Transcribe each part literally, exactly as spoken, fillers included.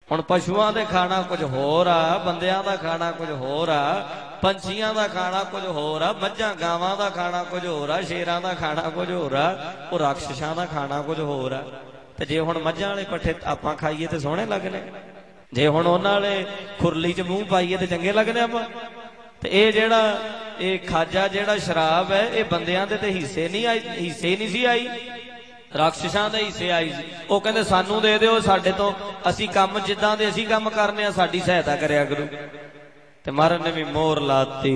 हुण पशुआं दे खाना कुछ होर आ, बंदियां दा खाना कुछ होर आ, पंछियां दा खाना कुछ होर आ, मझां गावां दा खाना कुछ होर आ, शेरां दा खाना कुछ होर आ, वो राक्षसां दा खाना कुछ होर आ। ते जे हुण मझां वाले पट्ठे आपां खाईए ते सोहणे लगने, जे हुण उहनां वाले खुरली च मूंह पाईए ते चंगे लगने आपां। ते इह जिहड़ा इह खाजा जिहड़ा शराब है इह बंदियां दे ते हिस्से नहीं आई, हिस्से नहीं सी आई, राक्षसां दे हिस्से आई सी। वो कहंदे सानू दे दिओ, साडे तो असीं काम जिद्दां दे असीं काम करने आ, साडी सहायता करया करो। ते महाराज ने भी मोहर लाती,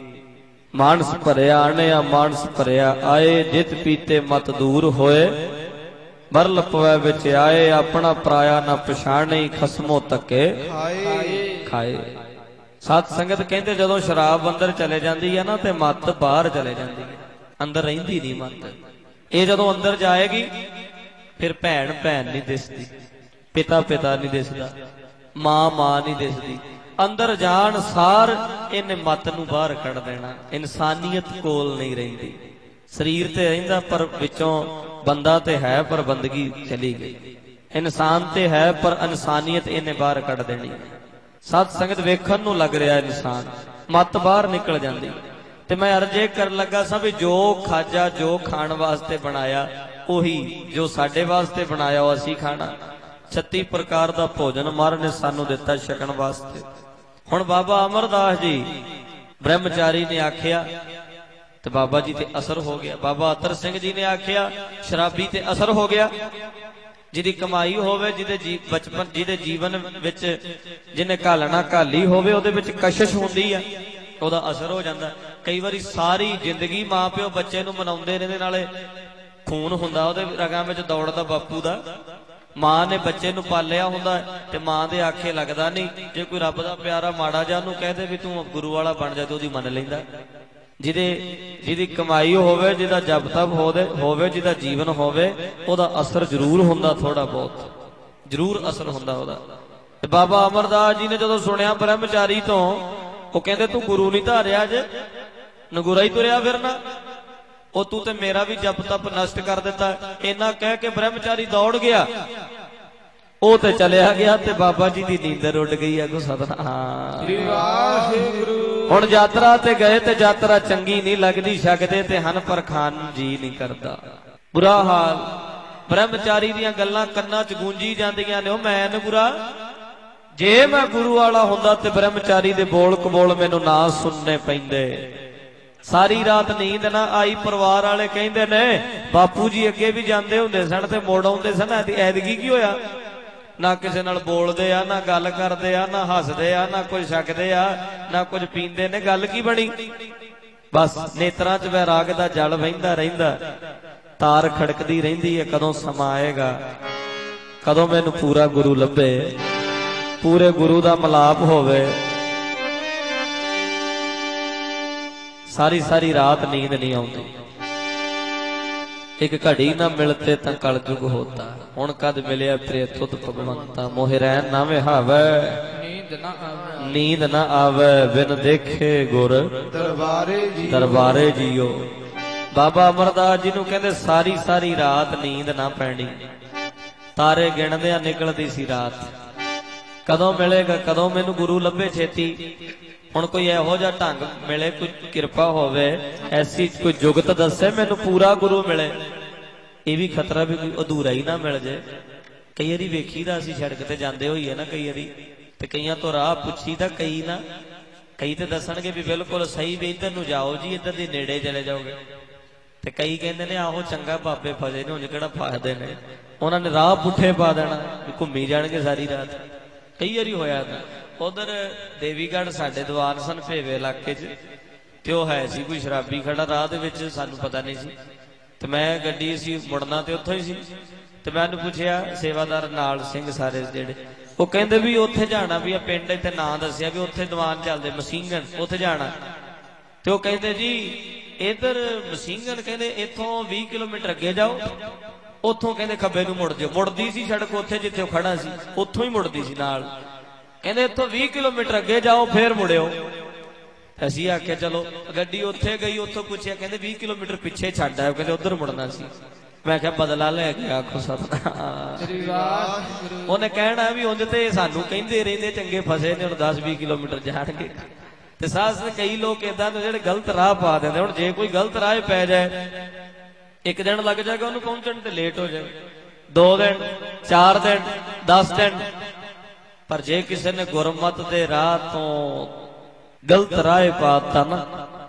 मानस भरिया आणिया मानस भरिया आए, जित पीते मत दूर होए, बरल पवै विच आए, अपना पराया ना पछाणे, खसमों तके खाए। सत संगत कहते जदों शराब अंदर चले जाती है ना, तो मत बाहर चले जाती है, अंदर रहिंदी नहीं मत। ये जदों अंदर जाएगी फिर भैन भैन नहीं दिसदी, पिता पिता नहीं दिसदा, मां मां नहीं दिसदी। अंदर जान सार इन्हें मत नूं बाहर कढ़ देना, इंसानियत कोल नहीं रहिंदी। शरीर ते रहिंदा पर विचों बंदा ते है पर बंदगी चली गई, इंसान ते है पर इंसानियत इन्हें बाहर कढ़ देनी। सत संगत वेखण नूं लग रहा इंसान, मत बाहर निकल जाती। ते मैं अर्जे कर लगा सा भी जो खाजा जो खाण वास्ते बनाया उही जो साडे वास्ते बनाया वो असीं खाना। छत्ती प्रकार दा भोजन महाराज ने सानू दिता छकण वास्ते। हुण बाबा अमरदास जी ब्रह्मचारी ने आखिया ते बाबा जी ते असर हो गया। बाबा अतर सिंह जी ने आखिया शराबी ते असर हो गया। जिहदी कमाई होवे, जिहदे जी बचपन जिहदे जीवन विच जिन्हें घालना घाली होवे, उहदे विच कशिश हुंदी आ, उहदा असर हो जांदा। कई बारी सारी जिंदगी मां प्यो बच्चे नूं मनाउंदे रहिंदे, नाले खून हुंदा उहदे रगां विच दौड़दा बापू दा। मां ने बच्चे नूं पालिया हुंदा ते मां दे आखे लगदा नहीं। जे कोई रब दा प्यारा माड़ा जा नूं कह दे भी तूं गुरु वाला बन जा, ते उहदी मन लैंदा। जिहदे जिहदी कमाई होवे, जिहदा जप तप होवे, जिहदा जीवन होवे, उहदा असर जरूर हुंदा, थोड़ा बहुत जरूर असर हुंदा उहदा। ते बाबा अमरदास जी ने जदों सुनिया ब्रह्मचारी तो, वो कहंदे तू गुरु नहीं धारिया, जे नगुरा ही तुरिया फिरना, ओ तू ते मेरा भी जप तप नष्ट कर दिता। इन्ना कह के ब्रह्मचारी दौड़ गया, ओ ते चलिया गया ते बाबा जी दी नींदर उड़ गई है। सतनाम हुण यात्रा ते गए ते यात्रा चंगी नहीं लगदी, शकदे ते हन पर खान जी नहीं करदा। बुरा हाल ब्रह्मचारी दीयां गल्लां कन्नां च गूंजी जांदियां ने। ओ मैं नगुरा, जे मैं गुरु वाला हुंदा ते ब्रह्मचारी दे बोल कबोल मैनू ना सुनने पैंदे। सारी रात नींद ना आई। परिवार वाले कहंदे ने बापू जी अगे भी जांदे हुंदे सन ते मोड़ आउंदे सन, ऐदगी की होया? ना किसी नाल बोलदे आ, ना गल करदे आ, ना हसदे आ, ना कुछ छकदे आ, ना कुछ पींदे ने, गल की बनी? बस नेत्रां च वैराग दा जल वहिंदा रहिंदा, तार खड़कदी रहिंदी है, कदों समा आएगा, कदों मैनू पूरा गुरु लभे, पूरे गुरु दा मिलाप होवे। सारी सारी रात नींद नहीं आउंदी। एक घड़ी ना मिलते तां कलयुग होता, हुण कद मिलिया प्रिय तुध भगवंता, मोहे रैन ना विहावै, नींद ना आवे, बिन देखे गुर दरबारे जी दरबारे जियो। बाबा अमरदास जी नूं कहंदे सारी सारी रात नींद ना पैणी, तारे गिणदियां निकलदी सी रात, कदों मिलेगा, कदों मैनू गुरु लभे छेती। हुण कोई इहो जिहा ढंग मिले, कोई किरपा होवे, ऐसी कोई जुगत दसे मैनू पूरा गुरु मिले। ये भी खतरा भी कोई अधूरा ही ना मिल जाए। कई बारी वेखीदा असीं सड़क ते जांदे होईए ना, कई बारी ते कईयां तो राह पुछीदा, कई ना कई ते दसणगे भी बिल्कुल सही भी इधर नूं जाओ जी, इधर दे नेड़े चले जाओगे। ते कई कहंदे ने आहो चंगा बाबे फसे ने, उंज किहड़ा फसदे ने, उन्हां ने राह पुठे पा देना, घुम्मी जाणगे सारी रात। कई बारी होया था उधर देवीगढ़ साडे दवार सन भेवे इलाके च, ते ओह है सी कोई शराबी खड़ा राह दे विच, सानू पता नहीं सी। ते मैं गड्डी सी मुड़ना ते उत्थों ही सी, ते मैं उहनूं पुछया सेवादार नाल सिंह सारे जेहड़े, वो कहंदे भी उत्थे जाना भी, पिंड इत्थे नां दस्सिया भी उत्थे दीवान चलदे मसींगन, उत्थे जाना। ते वो कहंदे जी इधर मसींगन, कहंदे इत्थों बीस किलोमीटर अगे जाओ, उत्थों कहंदे खब्बे नूं मुड़ जाओ। मुड़दी सी सड़क उत्थे जिथे वो खड़ा सी, उत्थों ही मुड़दी सी नाल। कहंदे इत्थों बीस किलोमीटर अगे जाओ फिर मुड़ियो। असीं आख्या चलो, गड्डी उत्थे गई, उत्थों पुछया, कहंदे बीस किलोमीटर पिछे छड्ड आयो, कहंदे उधर मुड़ना सी। मैं क्या बदला लैके आखो सतनाम। उन्हें कहना भी उंज ते सानू कहंदे रहिंदे चंगे फसे ने हुण दस बीस किलोमीटर जाणगे। ते सास कई लोग इदां दे जिहड़े गलत राह पा दिंदे। हुण जे कोई गलत राह पै जाए एक दिन लग जाएगा उन्होंने पहुंचने ते लेट हो जाए, दो दिन चार दिन दस दिन। पर जे किसी ने गुरमत दे राह तो गलत राह पाता ना,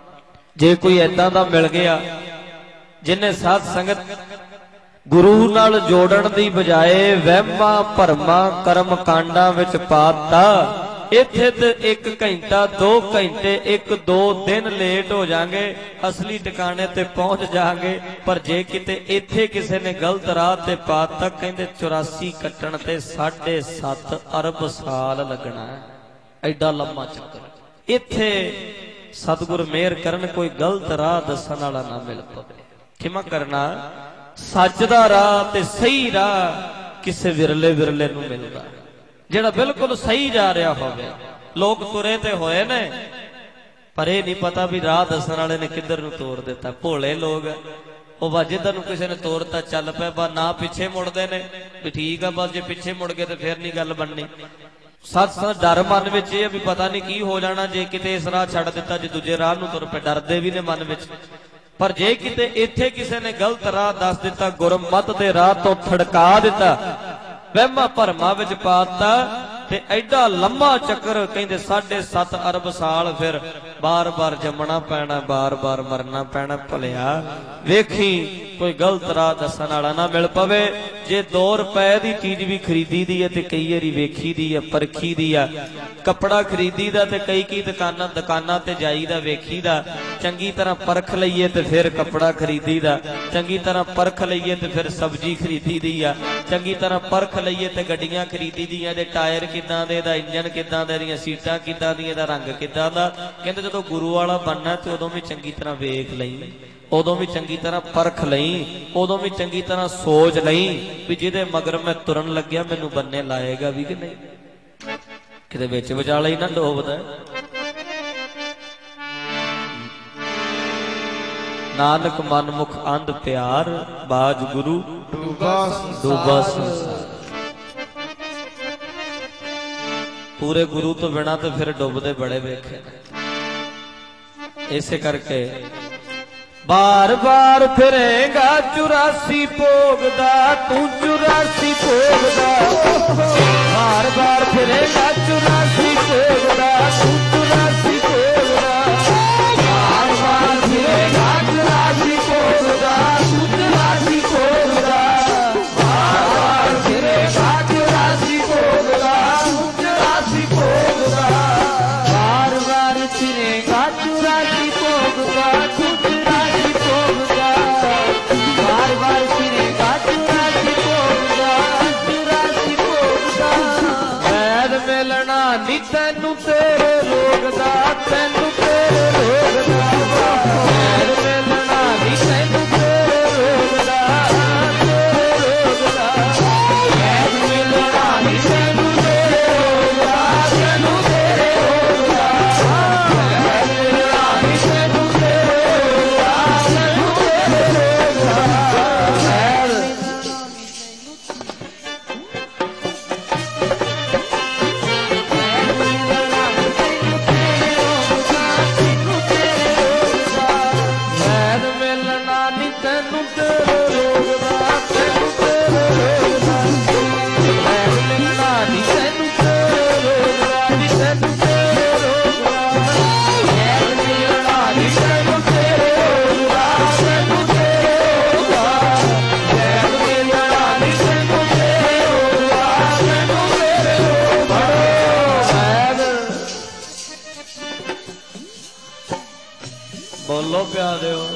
जे कोई इदां दा मिल गया जिन्हें साध संगत गुरु नाल जोड़न दी बजाए वहमां भरमां कर्म कांडां विच पाता, इत्थे ते एक घंटा दो घंटे एक दो दिन लेट हो जाएंगे, असली ठिकाने ते पहुंच जाएंगे। पर जे किते इत्थे किसी ने गलत राह ते पाता, कहंदे चौरासी कट्टण ते साढ़े सत्त अरब साल लगना है। एडा लम्मा चक्कर। इत्थे सतगुर मेहर करन कोई गलत राह दसन वाला ना मिल पवे। खिमा करना सच दा राह ते सही राह किसे विरले विरले नूं मिलदा, जेड़ा बिल्कुल सही जा रहा होवे। लोग तुरे ते होए ने पर यह नहीं पता भी राह दसन वाले ने किधर नूं तोड़ दिता। भोले लोग वो बस जिधर नूं किसी ने तोड़ता चल पे, बस ना पिछे मुड़दे ने भी ठीक है, बस जे पिछे मुड़ गए तो फिर नहीं गल बननी। सच सच डर मन विच ये भी पता नहीं की हो जाना जे किते इस राह छड्ड दिता, जे दूजे राह नूं तुर पे डरदे भी ने मन विच। पर जे किते इत्थे किसी ने गलत राह दस दिता, गुरमत दे राह तो थड़का दिता, वहमा भरमा विच पाता, ते एडा लम्मा चक्कर कहंदे साढ़े सत्त अरब साल फिर बार बार जमना पैना, बार बार मरना पैना। भलिया वेखी कोई गलत राह दसन वाला ना मिल पवे। जे दो रुपए की चीज भी खरीदी दी है ते कई बारी वेखी दी है, परखी दी है। कपड़ा खरीदी दा ते कई कई दुकाना दुकाना ते जाईदा वेखी दा, चंगी तरह परख लईए ते फिर कपड़ा खरीदी दा, चंगी तरह परख लईए ते फिर सब्जी खरीदी दी है, चंगी तरह परख लईए ते गड्डियां खरीदी दी है। टायर किदां दे दा, इंजन किदां दे, दी सीटां किदां दी, दा रंग किदां दा। कहंदे जदों गुरु वाला बनना ते उदों भी चंगी तरह वेख लई, उदों भी चंगी तरह परख लई, उदों भी चंगी तरह सोच लई भी जिहदे मगर मैं तुरन लग्या मैनू बन्ने लाएगा भी कि नहीं, किते विच विचाले ही ना डोबदा। नानक मन मुख अंध प्यार, बाज गुरु डूबा संसार। पूरे गुरु तो बिना तो फिर डुबदे बड़े वेखे। इसे करके बार बार फिरेगा चुरासी भोगदा, तू चुरासी भोगदा, बार बार फिरेगा चुरासी भोगदा, तू चुरासी भोगदा, बार बार फिरेगा चुरासी भोगदा, तू चुरासी भोगदा, बार बार फिरेगा चुरासी भोगदा, तू चुरासी भोगदा, बार बार फिरेगा चुरासी भोगदा, तू चुरासी भोगदा, बार बार फिरेगा चुरासी भोगदा, चुरासी भोगदा। वैद मिलना नी तैनू तेरे रोगदा, तैनू तेरे रोगदा, वैद मिलना नी तैनू तेरे रोगदा, तेरे रोगदा, वैद मिलना नी तैनू तेरे रोगदा, तैनू तेरे रोगदा, वैद मिलना नी तैनू तेरे रोगदा, तैनू तेरे रोगदा। वैद मिलना नी तैनू तेरे रोगदा, तैनू तेरे रोगदा, वैद मिलना नी तैनू तेरे रोगदा, नी तैनू तेरे रोगदा, वैद मिलना नी तैनू तेरे रोगदा, तैनू तेरे रोगदा, वैद मिलना नी तैनू तेरे रोगदा, तैनू तेरे रोगदा। वैद बोलो प्यारे हो।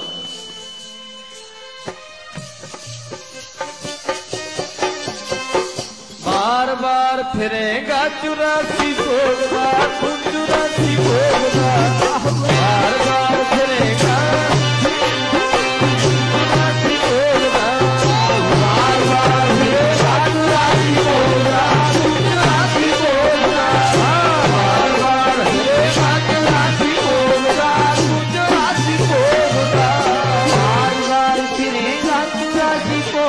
बार बार फिरेगा चुरासी भोगदा, तू चुरासी भोगदा, बार बार फिरेगा चुरासी भोगदा, बार बार फिरेगा चुरासी भोगदा, तू चुरासी भोगदा, बार बार फिरेगा चुरासी भोगदा, तू चुरासी भोगदा, बार बार फिरेगा चुरासी भोगदा,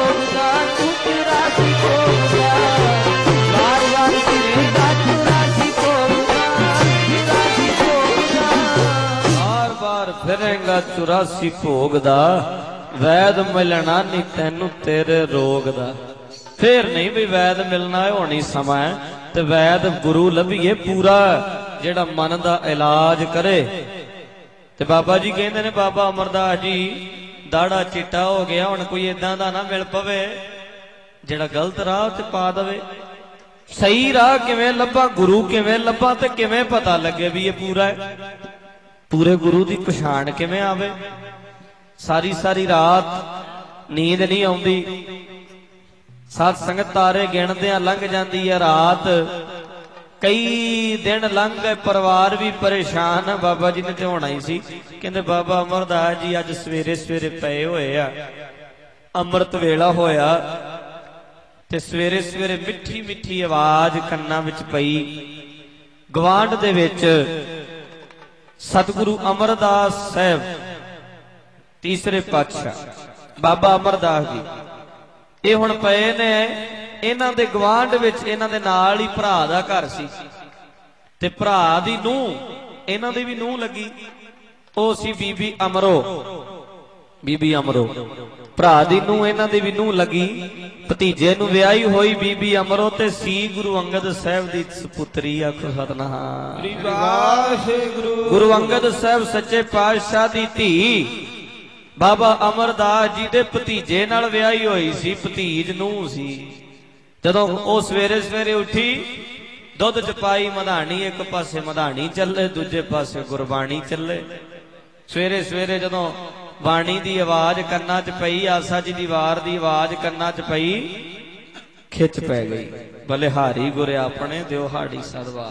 जाएगा चौरासी भोग दा, वैद मिलना नहीं तैनू तेरे रोग दा। फिर नहीं भी वैद मिलना है, होनी समा है ते वैद गुरु लभीए पूरा जेड़ा मन दा इलाज करे। ते बाबा जी कहते ने, बाबा अमरदास जी दाड़ा चिट्टा हो गया, हुण कोई इदां दा ना मिल पवे जेड़ा गलत राह ते पा दवे। सही राह किवें लभा, गुरु किवें लभा ते किवें पता लगे भी ये पूरा है, पूरे गुरु की पछाण किवें आवे। सारी सारी रात नींद नहीं आउंदी, साध संगत तारे गिणदियां लंघ जाती है रात, कई दिन लंघ गए, परिवार भी परेशान है। बाबा जी ने तो होना ही सी, कहते बाबा अमरदास जी अज सवेरे सवेरे पे होए आ, अमृत वेला होया ते सवेरे सवेरे मिठी मिठी आवाज कन्ना विच पई। गवांढ दे विच सतगुरु अमरदास साहब तीसरे पातशाह बाबा अमरदास जी ये हुण पए ने, इन्हां दे गवांढ विच इन्हां दे नाल ही भरा दा घर सी ते भरा दी नूंह इन्हां दी भी नूंह लगी, ओ सी बीबी अमरो। बीबी अमरो भरा दी नूंह इन्हां दी भी नूंह लगी, भतीजे नूं विआही होई बीबी अमरो ते सी गुरु अंगद साहब दी सुपुत्री। आखो सतनाम। गुरु अंगद साहब सच्चे पातशाह दी धी बाबा अमरदास जी दे भतीजे नाल विआही होई सी, भतीज नूंह सी। जदों ओ सवेरे सवेरे उठी, दुध च पाई मधानी, एक पासे मधानी चले, दूजे पासे गुरबाणी चले। सवेरे सवेरे जदों बाणी दी आवाज कन्ना च पई, आसा जी दी वार दी आवाज कन्ना च पई, खिच पै गई। बलिहारी गुरे अपने दिओ हाड़ी सदवा,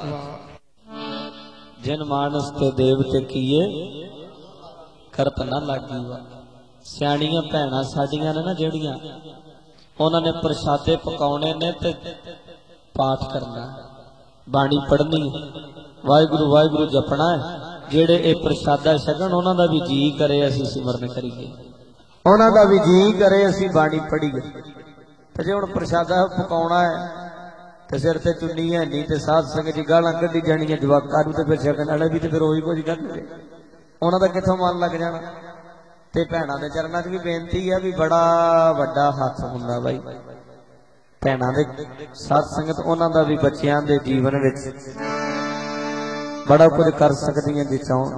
जिन मानस ते देवते किए करत ना लागी वा। सियाणियां भैणां साडियां ने ना जेड़ियां, उन्होंने प्रसादे पकाने ने ते पाठ करना, बाणी पढ़नी, वाहिगुरु वाहिगुरु जपना है। जेड़े ये प्रसादा छकण उन्हां दा भी जी करे असीं सिमरन करिए, उन्हां दा भी जी करे असीं बाणी पढ़ीए। ते जे हुण प्रसादा पकाउणा है ते सिर ते चुन्नी है नहीं ते साध संगत जी गालां कड्ढी जाणियां जवाकां नूं, ते फिर छकण वाले भी ते फिर ओही कुछ करनगे, उन्हां दा कित्थों मन लग जाना। ते भैणां दे चरनां च भी बेनती है भी बड़ा वड्डा हत्थ हुंदा बाई, भैणां दे साध संगत उन्हां दा भी बच्चियां दे जीवन विच बड़ा कुछ कर सकदियां जे चाहण।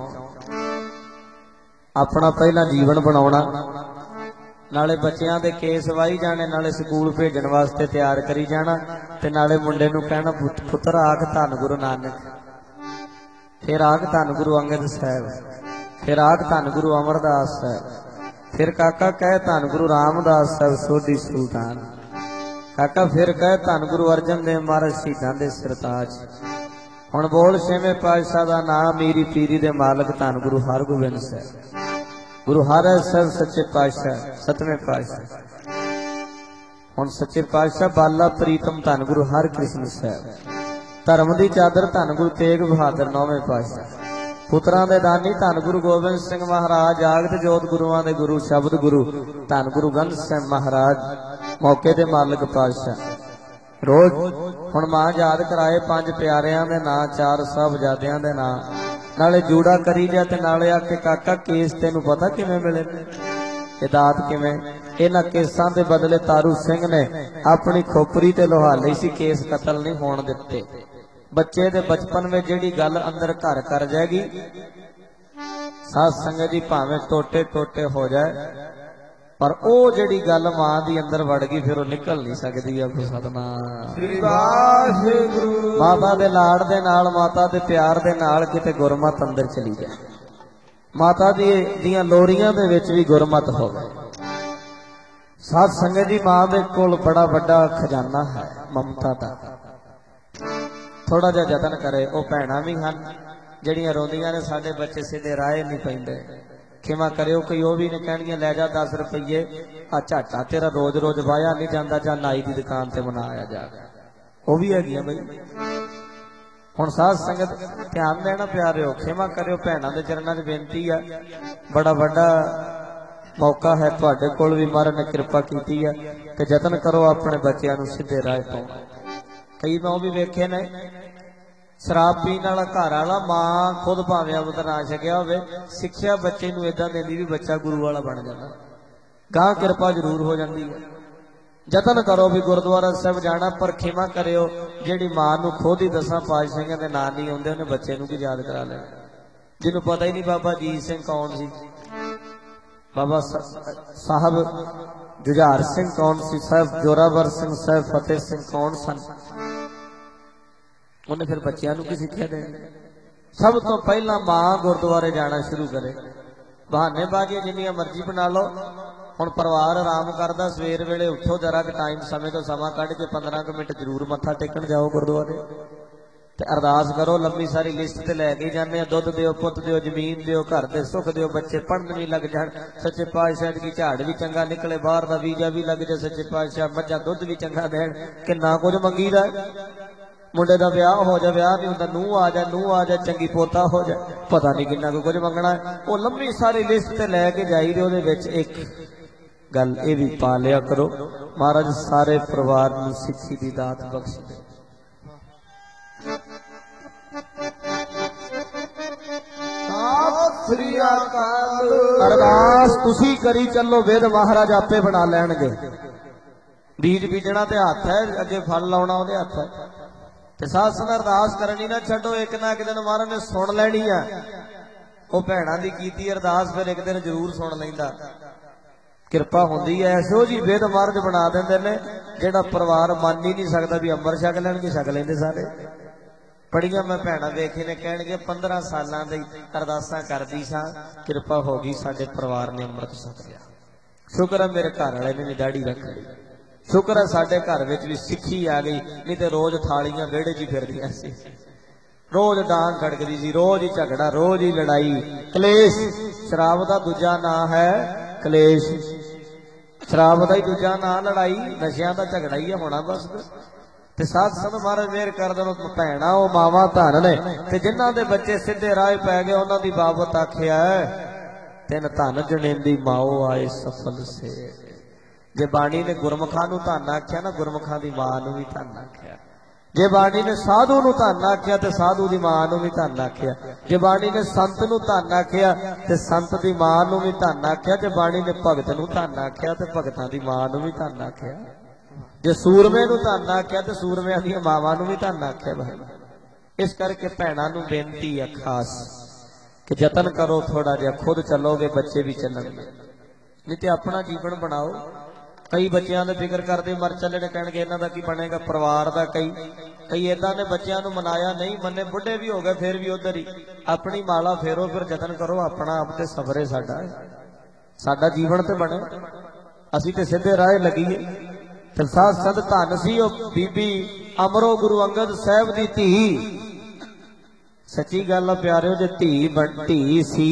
अपना पहला जीवन बनाउणा, नाले बच्चियां दे केस वाही जाने, नाले स्कूल भेजण वास्ते तैयार करी जाना, ते नाले मुंडे नूं कहना पुत्तर आख धन गुरु नानक, फिर आख धन गुरु अंगद साहब, फिर आख धन गुरु अमरदास साहब, फिर काका कह धन गुरु रामदास साहब सोढी सुल्तान, काका फिर कह धन गुरु अर्जन देव महाराज शहीदां दे सरताज। हुण बोल छेवें पातशाह दा नाम, मीरी पीरी दे मालक धन गुरु हरगोबिंद साहब, गुरु हर साहब सच्चे पातशाह सतवें पातशाह। हुण सच्चे पातशाह बाला प्रीतम धन गुरु हर कृष्ण साहब, धर्म दी चादर धन गुरु तेग बहादुर नौवें पातशाह, पुत्रां दे दानी धन गुरु गोबिंद सिंह महाराज, जागत जोत गुरुआं दे गुरु शब्द गुरु धन गुरु गंध सिंह महाराज, मौके दे मालक पातशाह। रोज हुण मां याद कराए पंज प्यारियां दे नां, चार साहबजादियां दे नां, नाले जूड़ा करी जा ते नाले आके काका केस तेनू पता किवें मिले, हिदायत किवें। इन्हां केसां दे बदले तारू सिंह ने अपनी खोपरी ते लोहा लई सी, केस कतल नहीं होण दित्ते। बच्चे दे बचपन में जिहड़ी गल अंदर घर कर जाएगी, साध संगत जी भावें टोटे टोटे हो जाए, पर ओ जिहड़ी गल मां दी अंदर वड़ गई फिर वो निकल नहीं सकदी। आखो सतनाम। माता दे लाड़ दे नाल, माता दे प्यार दे नाल किते गुरमत अंदर चली जाए, माता दी दियां लोरियां दे विच भी गुरमत होवे। साध संगत जी मां दे कोल बड़ा वड्डा खजाना है ममता दा, थोड़ा जा यतन करे। वो भैणां भी हन जिहड़ियां रोंदियां ने साडे बच्चे सीधे राह नहीं पैंदे, खिमा करियो कोई वो भी ने कहणियां लै जा दस रुपये, आ झाटा तेरा रोज रोज वाया नहीं जाता, जा नाई दी दुकान ते मनाया जा, वो भी हैगियां बई। हुण साध संगत ध्यान देना प्यारिओ, खिमा करियो, भैणां दे चरनां च बेनती है, बड़ा वड्डा मौका है तुहाडे कोल भी, महाराज ने कृपा कीती है, ते यतन करो अपने बच्चिआं नूं सीधे राह पाउण। कई मैं वो भी वेखे ने, शराब पीने वाला घर वाला, मां खुद भावें अमृत ना छकिया होवे, सिक्ख्या बच्चे नूं इदां देंदी भी बच्चा गुरु वाला बन जाता, गां किरपा जरूर हो जाती है। जतन करो भी गुरुद्वारा साहब जाना, पर खिमा करियो जिहड़ी मां नूं खुद ही दसां पातशाहियां दे नाम नहीं आउंदे, उहने बच्चे नूं की याद करा लेना। जिन्हों पता ही नहीं बाबा अजीत सिंह कौन सी, बाबा साहब जुझार सिंह कौन सी, साहब जोरावर सिंह, साहब फतेह सिंह कौन सन, उन्हें फिर बच्चों की सिक्ख्या देनी। सब तो पहला मां गुरुद्वारे जाना शुरू करे। बहानेबाजी जिन्नियां मर्जी बना लो, हुण परिवार आराम करदा, सवेर वेले उठो जरा टाइम समय तो समा कढ़ के पंद्रह मिनट जरूर मत्था टेकन जाओ गुरुद्वारे ते अरदास करो। लंबी सारी लिस्ट ते लैके जाने, दुध दिओ, पुत दिओ, जमीन दिओ, घर दे सुख दिओ, बच्चे पढ़न भी लग जाण, सच्चे पातशाह की झाड़ भी चंगा निकले, बाहर दा वीजा भी लग जाए, सच्चे पातशाह मज्झां दुध भी चंगा देण, किन्ना कुछ मंगीदा। मुंडे दा ब्याह हो जाए, ब्याह नहीं हुंदा, नूह आ जाए, नूह आ जाए, चंगी पोता हो जाए, पता नहीं किन्ना कुछ मंगना है। वो लंबी सारी लिस्ट ते लैके जाई दे, उहदे विच एक गल ये भी पा लिया करो, महाराज सारे परिवार नूं सिक्खी दी दात बख्श दे। अरदास तुसी करी चलो, वेद महाराज आपे बना लैणगे। बीज बीजना ते हत्थ है, अगे फल लाउणा उहदे हत्थ है। ते साथ संग अरदास करनी ना छड्डो, एक ना एक दिन महाराज ने सुन लैनी है। वो भैणां दी कीती अरदास फिर एक दिन जरूर सुन लैंदा, किरपा होंदी है। ऐसो जी वेद महाराज बना देंदे ने, जिहड़ा परिवार मन ही नहीं सकता भी अंबर छक लैणगे, छक लैंदे सारे। बड़िया मैं भैणां वेखे ने कहणगे पंद्रह सालां दी अरदासां करदी सां, किरपा हो गई साडे परिवार ने अमृत छक लिया। शुक्र है मेरे घर वाले ने दाढ़ी रख ली, शुक्र है साडे घर विच भी सिक्खी आ गई, नहीं तो रोज थालियां वेड़े च फिरदियां सी, रोज डांग खड़कदी सी, रोज ही झगड़ा, रोज ही लड़ाई, कलेश। शराब दा दूजा नाम है कलेश, शराब दा ही दूजा नाम लड़ाई, नशियां दा झगड़ा ही होना बस। ते साथ संग महाराज मेहर कर देन, भैणां ओ मावां धन ने, ते जिन्हां दे बच्चे सीधे राह पै गए उन्हां दी बाबत आखिया तिन धन जनेंदी माओ आए सफल से। जे बाणी ने गुरमुखां नूं धन आख्या ना, गुरमुखां दी मां नूं भी धन आख्या। जे बाणी ने साधु नूं धन आख्या ते साधु दी मां नूं भी धन आख्या। जे बाणी ने संत नूं धन आख्या ते संत दी मां नूं भी धन आख्या। जे बाणी ने भगत नूं धन आख्या ते भगतां दी मां नूं भी धन आख्या। जे सूरमे नूं धन आख्या ते सूरमियां दी मावां नूं भी धन आख्या। भाई इस करके भैणां नूं बेनती है खास कि जतन करो थोड़ा जिहा, खुद चलोगे बच्चे भी चलणगे, नहीं ते अपना जीवन बनाओ। कई बच्चों ने फिक्र करते मर चले ने, कहणगे इन्हां दा की बनेगा परिवार दा। कई कई इदां ने बच्चों नूं मनाया नहीं मन्ने, बुढ़े भी हो गए फिर भी उधर ही। अपनी माला फेरो, फिर जतन करो अपना आप ते सबरे साडा साडा जीवन ते बने, असीं ते सीधे राह लगीए। ते साथ संत धन सी ओ बीबी अमरो गुरु अंगद साहब दी धी। सच्ची गल है प्यारिओ, जे धी बन धी सी,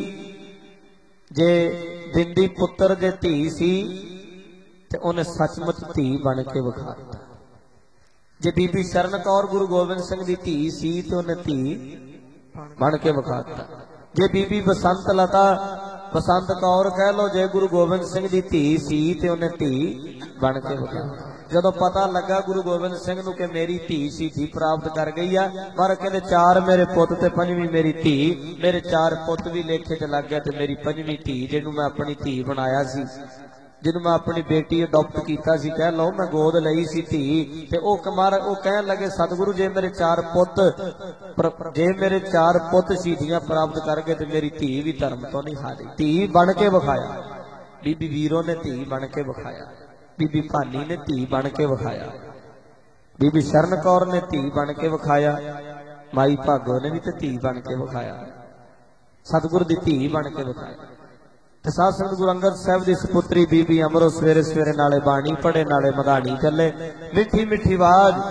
जे दिंदी पुत्र जे धी सी ते उन्हें सचमुच धी बन के विखाता। जे बीबी शरण कौर गुरु गोबिंद सिंह दी धी सी ते उन्हें धी बन के विखाता। जे बीबी बसंत लता बसंत कौर कह लो, जे गुरु गोबिंद सिंह दी धी सी ते उन्हें धी बन के विखाता। जदों पता लगा गुरु गोबिंद सिंह नूं कि मेरी धी शहीदी प्राप्त कर गई है, पर कहते चार मेरे पुत ते पंजवीं मेरी धी, मेरे चार पुत भी लेखे च लग गया ते मेरी पंजवीं धी जिन्हों मैं अपनी धी बनाया सी, जिन्हों मैं अपनी बेटी अडॉप्ट किया सी, कह लो मैं गोद लई सी धी, ते ओ कमार ओ कहन लगे सतगुरु जे मेरे चार पुत जे मेरे चार पुत शहीदियां प्राप्त कर गए ते मेरी धी भी धर्म तो नहीं हारी। धी बन के विखाया, बीबी वीरों ने धी बन के विखाया, बीबी भानी ने धी बन के विखाया, बीबी शरण कौर ने धी बन के विखाया, माई भागो ने भी तो धी बन के विखाया, सतगुरु दी धी बन के विखाया। ते साथ संगत गुरु अंगद साहब दी सुपुत्री बीबी अमरो सवेरे सवेरे नाले बाणी पढ़े नाले मधानी चले, मिठी मिठी आवाज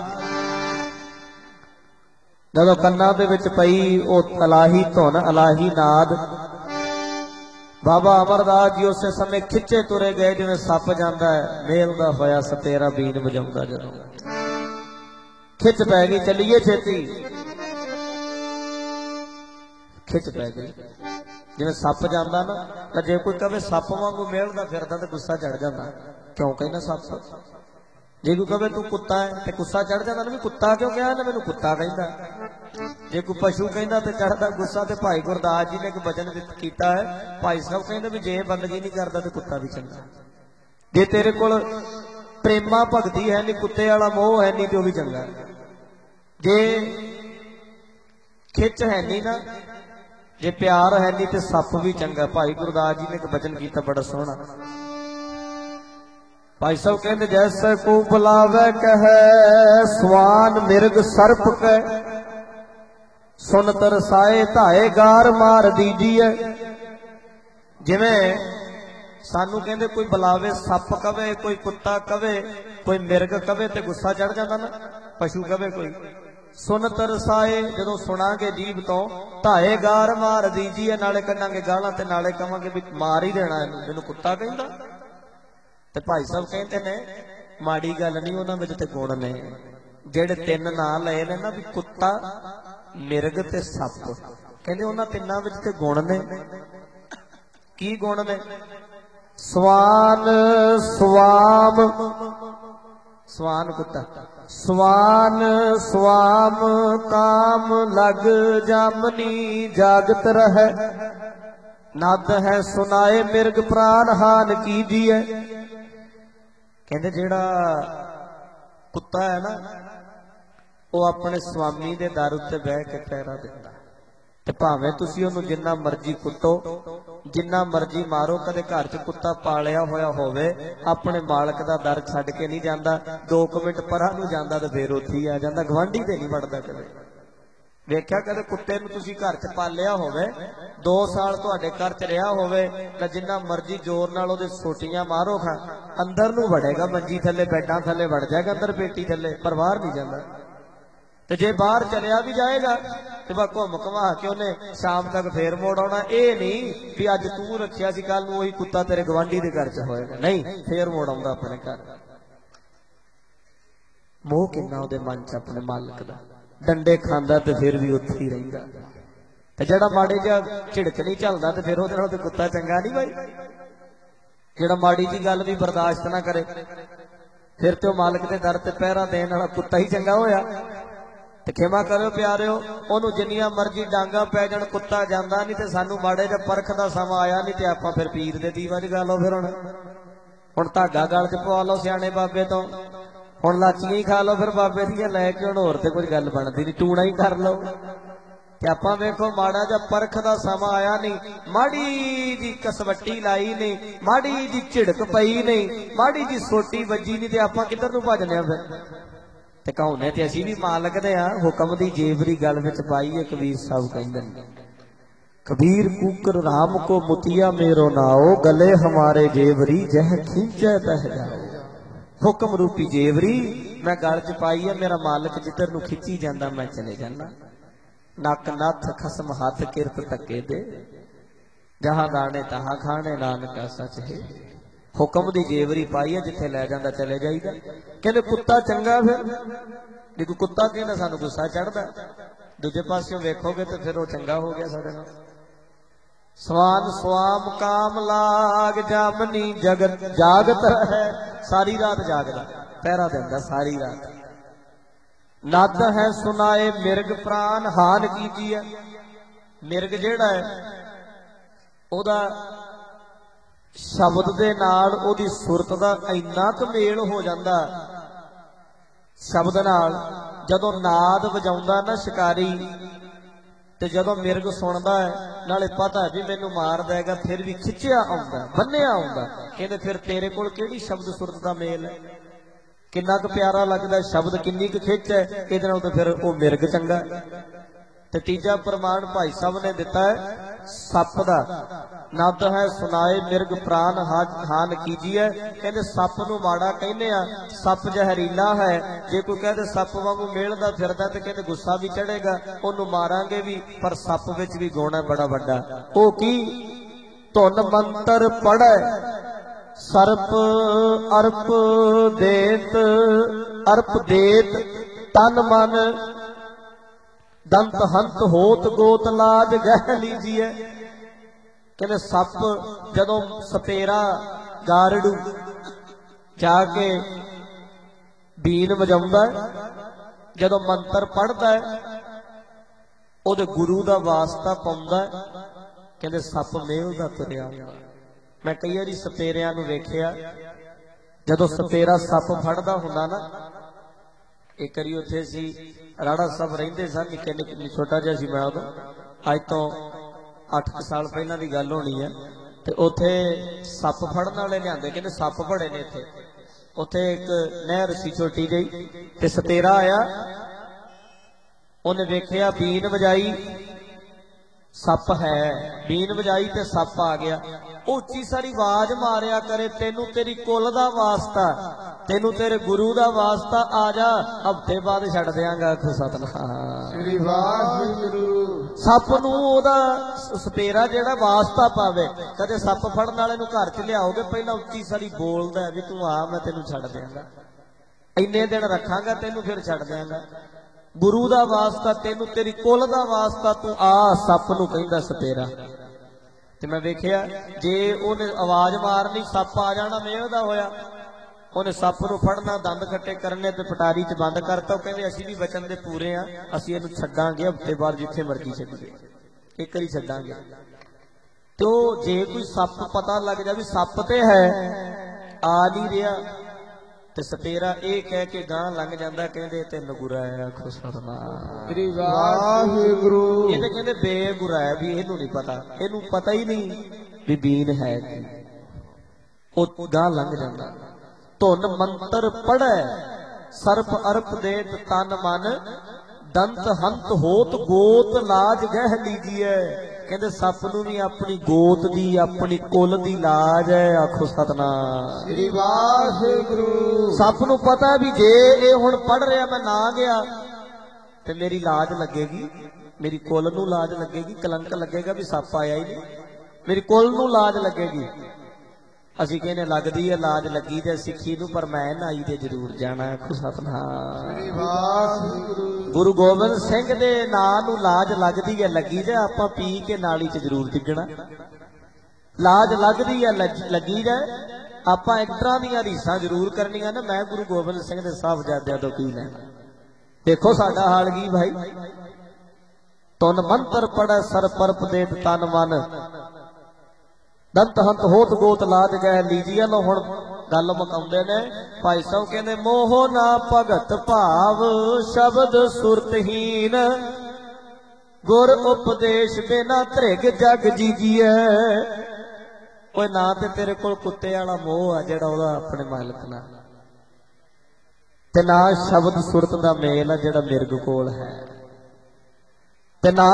जदों कन्नां दे विच पई ओ अलाही धुन अलाही नाद। बाबा अमरदास जी उस समय खिंचे तुरे गए जिवें सप जांदा है, मेलदा होया सतेरा बीन वजाउंदा जदों खिच पै गई, चलिए छेती खिच पै गई जिवें सप जांदा ना, तां जे कोई कहे सप वांगू मेलदा फिरदा ते गुस्सा चढ़ जांदा, क्यों कहना सप। जे कोई कहे तू कुत्ता है ते गुस्सा चढ़ जांदा ना, भी कुत्ता क्यों कहा ना, मैनूं कुत्ता कहंदा। जे कोई पशु कहता तो चढ़ता गुस्सा, तो भाई गुरदास जी ने एक वचन किया है, भाई साहब कहते भी जे बंदगी नहीं करता तो कुत्ता भी चंगा, जे तेरे कोल प्रेमा भगती है नहीं, कुत्ते वाला मोह है नहीं, तो भी चंगा, जे खिच है नहीं ना, जे प्यार है नहीं तो सप भी चंगा। भाई गुरदास जी ने एक वचन किया बड़ा सोहना। भाई साहब कहते जैसे को बुलावे कहे स्वान मिर्ग सर्प कह, सुन तरसाए धाए गार मार दीजिए। जिवें सानू कहते कोई बुलावे सप कवे, कोई कुत्ता कवे, कोई मिर्ग कवे तो गुस्सा चढ़ जाता ना, पशु कवे कोई। सुन तरसाए जदों सुनांगे जीभ तो, धाए गार मार दीजिए, नाले कढ़ांगे गालां ते नाले कहांगे भी मार ही देना मैनूं कुत्ता कहंदा। ते भाई साहब कहते ने माड़ी गल नहीं, उन्हां विच ते गुण ने, जिहड़े तिन नाम लए ने ना भी कुत्ता मिर्ग ते सप, कहंदे उन्हां तिन्नां विच ते गुण ने। की गुण ने? स्वान स्वाम, स्वान कुत्ता, स्वान स्वाम काम लग जामनी जागत रहे, नद है सुनाए मिर्ग प्राण हान कीजिए। कहते जेड़ा कुत्ता है ना वो अपने स्वामी दे दर उत्ते बह के पैरा दिंदा, ते भावें तुसीं ओनूं जिन्ना मर्जी कुੱਟੋ, जिन्ना मर्जी मारो, कदे घर च कुत्ता पालिया होया होवे अपने मालक दा दर छड्ड के नहीं जांदा, दो मिनट परां नूं जांदा ते फिर उत्थे ही आ जांदा, गवांढी ते नहीं वड़दा। कदे वेख्या कदे कुत्ते नूं तुसीं घर च पालिया होवे, दो साल तुहाडे घर च रहा होवे, तां जिन्ना मर्जी जोर नाल ओहदे सोटियां मारो खा अंदर नूं वड़ेगा, मंजी थल्ले बैडां थल्ले वड़ जाएगा, अंदर पेटी थल्ले, पर बाहर नहीं जांदा। ते जे बाहर चलिया भी जाएगा तो बस घुम घुमा के उन्हें शाम तक फिर मोड़ आना। ये नहीं भी अज तू रखिया सी कल नूं ओही कुत्ता तेरे गवांढी दे घर च होएगा, नहीं, फिर मोड़ आउंदा अपने घर। मोह किन्ना उहदे मन च अपने मालक दा, डंडे खांदा ते फिर भी उत्थे ही रहिंदा, ते जेड़ा माड़े जिहा झिड़क नहीं झलदा ते फिर उहदे नाल ते कुत्ता चंगा नहीं भाई। जेड़ा माड़ी जी गल भी बर्दाश्त ना करे फिर तो मालक दे दर ते पहरा देण वाला कुत्ता ही चंगा होया। ते खेमा करो प्यारिओ, ओनू जिन्नियां मर्जी डांगा पै जाण कुत्ता जांदा नहीं, ते सानू माड़े जिहा परख दा समां आया नहीं ते आपां फिर पीर दे दीवा च गा लो। फिर हुण हुण धागा गल च पवा लो सियाणे बाबे तो, हुण लाचियां ही खा लो फिर बाबे दियां लैके, हुण होर ते कुछ गल बनदी नहीं, टूणा ही कर लो। ते आपां वेखो माड़ा जिहा परख दा समां आया नहीं, माड़ी जी कसवट्टी लाई नहीं, माड़ी जी झिड़क पई नहीं, माड़ी जी सोटी वजी नहीं, ते आपां किधर नूं भजने फिर? ते कहने ते असीं भी मालक दे आ। हुक्म दी जेवरी गल विच पाई है, कबीर साहब कहंदे ने, कबीर कूकर राम को मुतिया मेरो नाओ, गले हमारे जेवरी जह खींचे तह जाओ। हुक्म रूपी जेवरी मैं गल च पाई है, मेरा मालक जिधर नूं खिंची जांदा मैं चले जाना। नक नथ खसम हाथ किरत धक्के दे, जहां दाने तहां खाने नानका सच है। हुक्म दी जेवरी पाई है, जिथे लै जांदा चले जाईदा। कहंदे कुत्ता चंगा, फिर देखो कुत्ता कहंदा सानू गुस्सा चढ़दा, दूजे पासों वेखोगे तो फिर वो चंगा हो गया साडे नाल। स्वान स्वाम काम लाग जामनी जगत जागत है, सारी रात जागदा, पहरा देंदा सारी रात। नद है सुनाए मिर्ग प्राण हान कीजिए। मिर्ग जेड़ा है ओदा शब्द दे नाल ओदी सुरत दा इन्ना क मेल हो जांदा, शब्द नाल जदों नाद वजाउंदा ना शिकारी, ते जदों मिर्ग सुनदा है नाले पता है भी मैनू मार देगा, फिर भी खिंचिया आउंदा, बन्निया आउंदा। कहंदे फिर तेरे कोल किहड़ी शब्द सुरत दा मेल है, किन्ना क प्यारा लगदा शब्द, किन्नी क खिच है, इहदे नाल ते फिर ओ मिर्ग चंगा। ते तीजा प्रमाण भाई साहब ने दिता है सप दा, नद है सुनाए मिर्ग प्राण हान कीजिए। कहते सप नूं माड़ा कहने आ, सप जहरीला है, जे कोई कहते सप वांगू मेलदा फिरदा ते कहते गुस्सा भी चढ़ेगा, ओनू मारांगे भी, पर सप विच भी गुण है बड़ा वड्डा। ओ की धुन मंत्र पढ़े सर्प अर्प देत, अर्प देत तन मन दंत हंत होत गोत लाज गह लीजिए। कहते सप जदों सपेरा गारड़ू जाके बीन वजाउंदा है, जदों मंत्र पढ़दा है ਉਹਦੇ ਗੁਰੂ ਦਾ ਵਾਸਤਾ ਪਾਉਂਦਾ, ਕਹਿੰਦੇ ਸੱਪ ਮੇਲ ਦਾ ਤੁਰਿਆ ਹੁੰਦਾ। ਮੈਂ ਕਈ ਵਾਰੀ ਸਪੇਰਿਆਂ ਨੂੰ ਵੇਖਿਆ, ਜਦੋਂ ਸਪੇਰਾ ਸੱਪ ਫੜਦਾ ਹੁੰਦਾ ਨਾ, ਇੱਕ ਵਾਰੀ ਉੱਥੇ ਸੀ ਰਾੜਾ ਸਾਹਿਬ ਰਹਿੰਦੇ ਸਨ, ਨਿੱਕੇ ਨਿੱਕੇ ਛੋਟਾ ਜਿਹਾ ਸੀ ਮੈਂ ਉਦੋਂ, ਅੱਜ ਤੋਂ ਅੱਠ ਕੁ ਸਾਲ ਪਹਿਲਾਂ ਦੀ ਗੱਲ ਹੋਣੀ ਹੈ। ਤੇ ਉੱਥੇ ਸੱਪ ਫੜਨ ਵਾਲੇ ਲਿਆਂਦੇ, ਕਹਿੰਦੇ ਸੱਪ ਫੜੇ ਨੇ ਇੱਥੇ। ਉੱਥੇ ਇੱਕ ਨਹਿਰ ਸੀ ਛੋਟੀ ਜਿਹੀ, ਤੇ ਸਪੇਰਾ ਆਇਆ, ਉਹਨੇ ਵੇਖਿਆ, ਬੀਨ ਵਜਾਈ, ਸੱਪ ਹੈ, ਬੀਨ ਵਜਾਈ ਤੇ ਸੱਪ ਆ ਗਿਆ। ਉੱਚੀ ਸਾਰੀ ਆਵਾਜ਼ ਮਾਰਿਆ ਕਰੇ, ਤੈਨੂੰ ਤੇਰੀ ਕੁਲ ਦਾ ਵਾਸਤਾ, ਤੈਨੂੰ ਤੇਰੇ ਗੁਰੂ ਦਾ ਵਾਸਤਾ, ਆ ਜਾ, ਹਫ਼ਤੇ ਬਾਅਦ ਛੱਡ ਦਿਆਂਗਾ। ਸਤਿਨਾਮ ਸ੍ਰੀ ਵਾਹਿਗੁਰੂ। ਸੱਪ ਨੂੰ ਉਹਦਾ ਸਪੇਰਾ ਜਿਹੜਾ ਵਾਸਤਾ ਪਾਵੇ। ਕਦੇ ਸੱਪ ਫੜਨ ਵਾਲੇ ਨੂੰ ਘਰ ਚ ਲਿਆਓਗੇ, ਪਹਿਲਾਂ ਉੱਚੀ ਸਾਰੀ ਬੋਲਦਾ ਵੀ ਤੂੰ ਆ, ਮੈਂ ਤੈਨੂੰ ਛੱਡ ਦਿਆਂਗਾ, ਇੰਨੇ ਦਿਨ ਰੱਖਾਂਗਾ ਤੈਨੂੰ, ਫਿਰ ਛੱਡ ਦਿਆਂਗਾ। ਗੁਰੂ ਦਾ ਵਾਸਤਾ, ਤੈਨੂੰ ਤੇਰੀ ਕੁਲ ਦਾ ਵਾਸਤਾ, ਤੂੰ ਆ, ਸੱਪ ਨੂੰ ਕਹਿੰਦਾ ਸਪੇਰਾ। ਤੇ ਮੈਂ ਵੇਖਿਆ, ਜੇ ਉਹਨੇ ਆਵਾਜ਼ ਮਾਰਨੀ, ਸੱਪ ਆ ਜਾਣਾ ਮੇਲ ਦਾ ਹੋਇਆ। ਉਹਨੇ ਸੱਪ ਨੂੰ ਫੜਨਾ, ਦੰਦ ਖੱਟੇ ਕਰਨੇ ਤੇ ਪਟਾਰੀ ਚ ਬੰਦ ਕਰਤਾ। ਉਹ ਕਹਿੰਦੇ ਅਸੀਂ ਵੀ ਵਚਨ ਦੇ ਪੂਰੇ ਆ, ਅਸੀਂ ਇਹਨੂੰ ਛੱਡਾਂਗੇ ਹਫ਼ਤੇ ਬਾਅਦ, ਜਿੱਥੇ ਮਰਜ਼ੀ ਛੱਡੀਏ, ਇੱਕ ਵਾਰੀ ਛੱਡਾਂਗੇ। ਤੇ ਉਹ ਜੇ ਕੋਈ ਸੱਪ ਪਤਾ ਲੱਗ ਜਾ ਵੀ ਸੱਪ ਤੇ ਹੈ, ਆ ਨਹੀਂ ਰਿਹਾ, ਤੇ ਸਪੇਰਾ ਇਹ ਕਹਿ ਕੇ ਗਾਂ ਲੰਘ ਜਾਂਦਾ, ਕਹਿੰਦੇ ਤੇ ਨਗੁਰਾ ਆਖੋ ਸਤਿਨਾਮ ਸ੍ਰੀ ਵਾਹਿਗੁਰੂ। ਇਹਦੇ ਕਹਿੰਦੇ ਬੇਗੁਰਾ ਹੈ, ਵੀ ਇਹਨੂੰ ਨਹੀਂ ਪਤਾ, ਇਹਨੂੰ ਪਤਾ ਹੀ ਨਹੀਂ ਵੀ ਬੀਨ ਹੈ ਕੀ, ਉਹ ਗਾਂ ਲੰਘ ਜਾਂਦਾ। ਧੁਨ ਮੰਤਰ ਪੜੈ ਸਰਪ ਅਰਪ ਦੇਤ ਤਨ ਮਨ, ਦੰਤ ਹੰਤ ਹੋਤ ਗੋਤ ਲਾਜ ਗਹਿ ਲੀਜੀਐ। ਕਹਿੰਦੇ ਸੱਪ ਨੂੰ ਵੀ ਆਪਣੀ ਗੋਤ ਦੀ, ਆਪਣੀ ਕੁਲ ਦੀ ਲਾਜ ਹੈ। ਆਖੋ ਸਤਿਨਾਮ ਸ੍ਰੀ ਵਾਹਿਗੁਰੂ। ਸੱਪ ਨੂੰ ਪਤਾ ਵੀ ਜੇ ਇਹ ਹੁਣ ਪੜ ਰਿਹਾ, ਮੈਂ ਨਾ ਗਿਆ ਤੇ ਮੇਰੀ ਲਾਜ ਲੱਗੇਗੀ, ਮੇਰੀ ਕੁਲ ਨੂੰ ਲਾਜ ਲੱਗੇਗੀ, ਕਲੰਕ ਲੱਗੇਗਾ ਵੀ ਸੱਪ ਆਇਆ ਹੀ ਨਹੀਂ, ਮੇਰੀ ਕੁਲ ਨੂੰ ਲਾਜ ਲੱਗੇਗੀ। ਅਸੀਂ ਕਹਿੰਦੇ ਲੱਗਦੀ ਹੈ ਲਾਜ ਲੱਗੀ ਤੇ ਸਿੱਖੀ ਨੂੰ, ਪਰ ਮੈਂ ਨਾਈ ਤੇ ਜ਼ਰੂਰ ਜਾਣਾ। ਆਖੋ ਸਤਿਨਾਮ ਸ੍ਰੀ ਵਾਹਿਗੁਰੂ। ਗੁਰੂ ਗੋਬਿੰਦ ਸਿੰਘ ਦੇ ਨਾਂ ਨੂੰ ਲਾਜ ਲੱਗਦੀ ਹੈ, ਲੱਗੀ ਜਾਏ, ਆਪਾਂ ਪੀ ਕੇ ਨਾਲੀ ਚ ਜ਼ਰੂਰ ਡਿੱਗਣਾ। ਲਾਜ ਲੱਗਦੀ ਹੈ, ਲੱਗੀ ਜਾਏ, ਆਪਾਂ ਐਕਟਰਾਂ ਦੀਆਂ ਰੀਸਾਂ ਜ਼ਰੂਰ ਕਰਨੀਆਂ ਨੇ। ਮੈਂ ਗੁਰੂ ਗੋਬਿੰਦ ਸਿੰਘ ਦੇ ਸਾਹਿਬਜ਼ਾਦਿਆਂ ਤੋਂ ਕੀ ਲੈਣਾ। ਦੇਖੋ ਸਾਡਾ ਹਾਲ ਕੀ ਭਾਈ, ਧੁਨ ਮੰਤਰ ਪੜੈ ਸਰ ਪਰਪ ਦੇਤ ਤਨ ਮਨ, ਦੰਤ ਹੰਤ ਹੋਤ ਗੋਤ ਲਾਜ ਗਹਿ ਲੀਜੀਐ। ਲੋ ਹੁਣ ਗੱਲ ਮੁਕਾਉਂਦੇ ਨੇ ਭਾਈ ਸਾਹਿਬ, ਕਹਿੰਦੇ ਮੋਹ ਨਾ ਭਗਤ ਭਾਵ ਸ਼ਬਦ ਸੁਰਤਹੀਨ, ਗੁਰ ਉਪਦੇਸ਼ ਬਿਨਾ ਧ੍ਰਿਗ ਜਗ ਜੀਜੀਐ। ਓਏ ਨਾ ਤੇ ਤੇਰੇ ਕੋਲ ਕੁੱਤੇ ਵਾਲਾ ਮੋਹ ਆ ਜਿਹੜਾ ਉਹਦਾ ਆਪਣੇ ਮਾਲਕ ਨਾਲ, ਤੇ ਨਾ ਸ਼ਬਦ ਸੁਰਤ ਦਾ ਮੇਲ ਆ ਜਿਹੜਾ ਮਿਰਗ ਕੋਲ ਹੈ, ਤੇ ਨਾ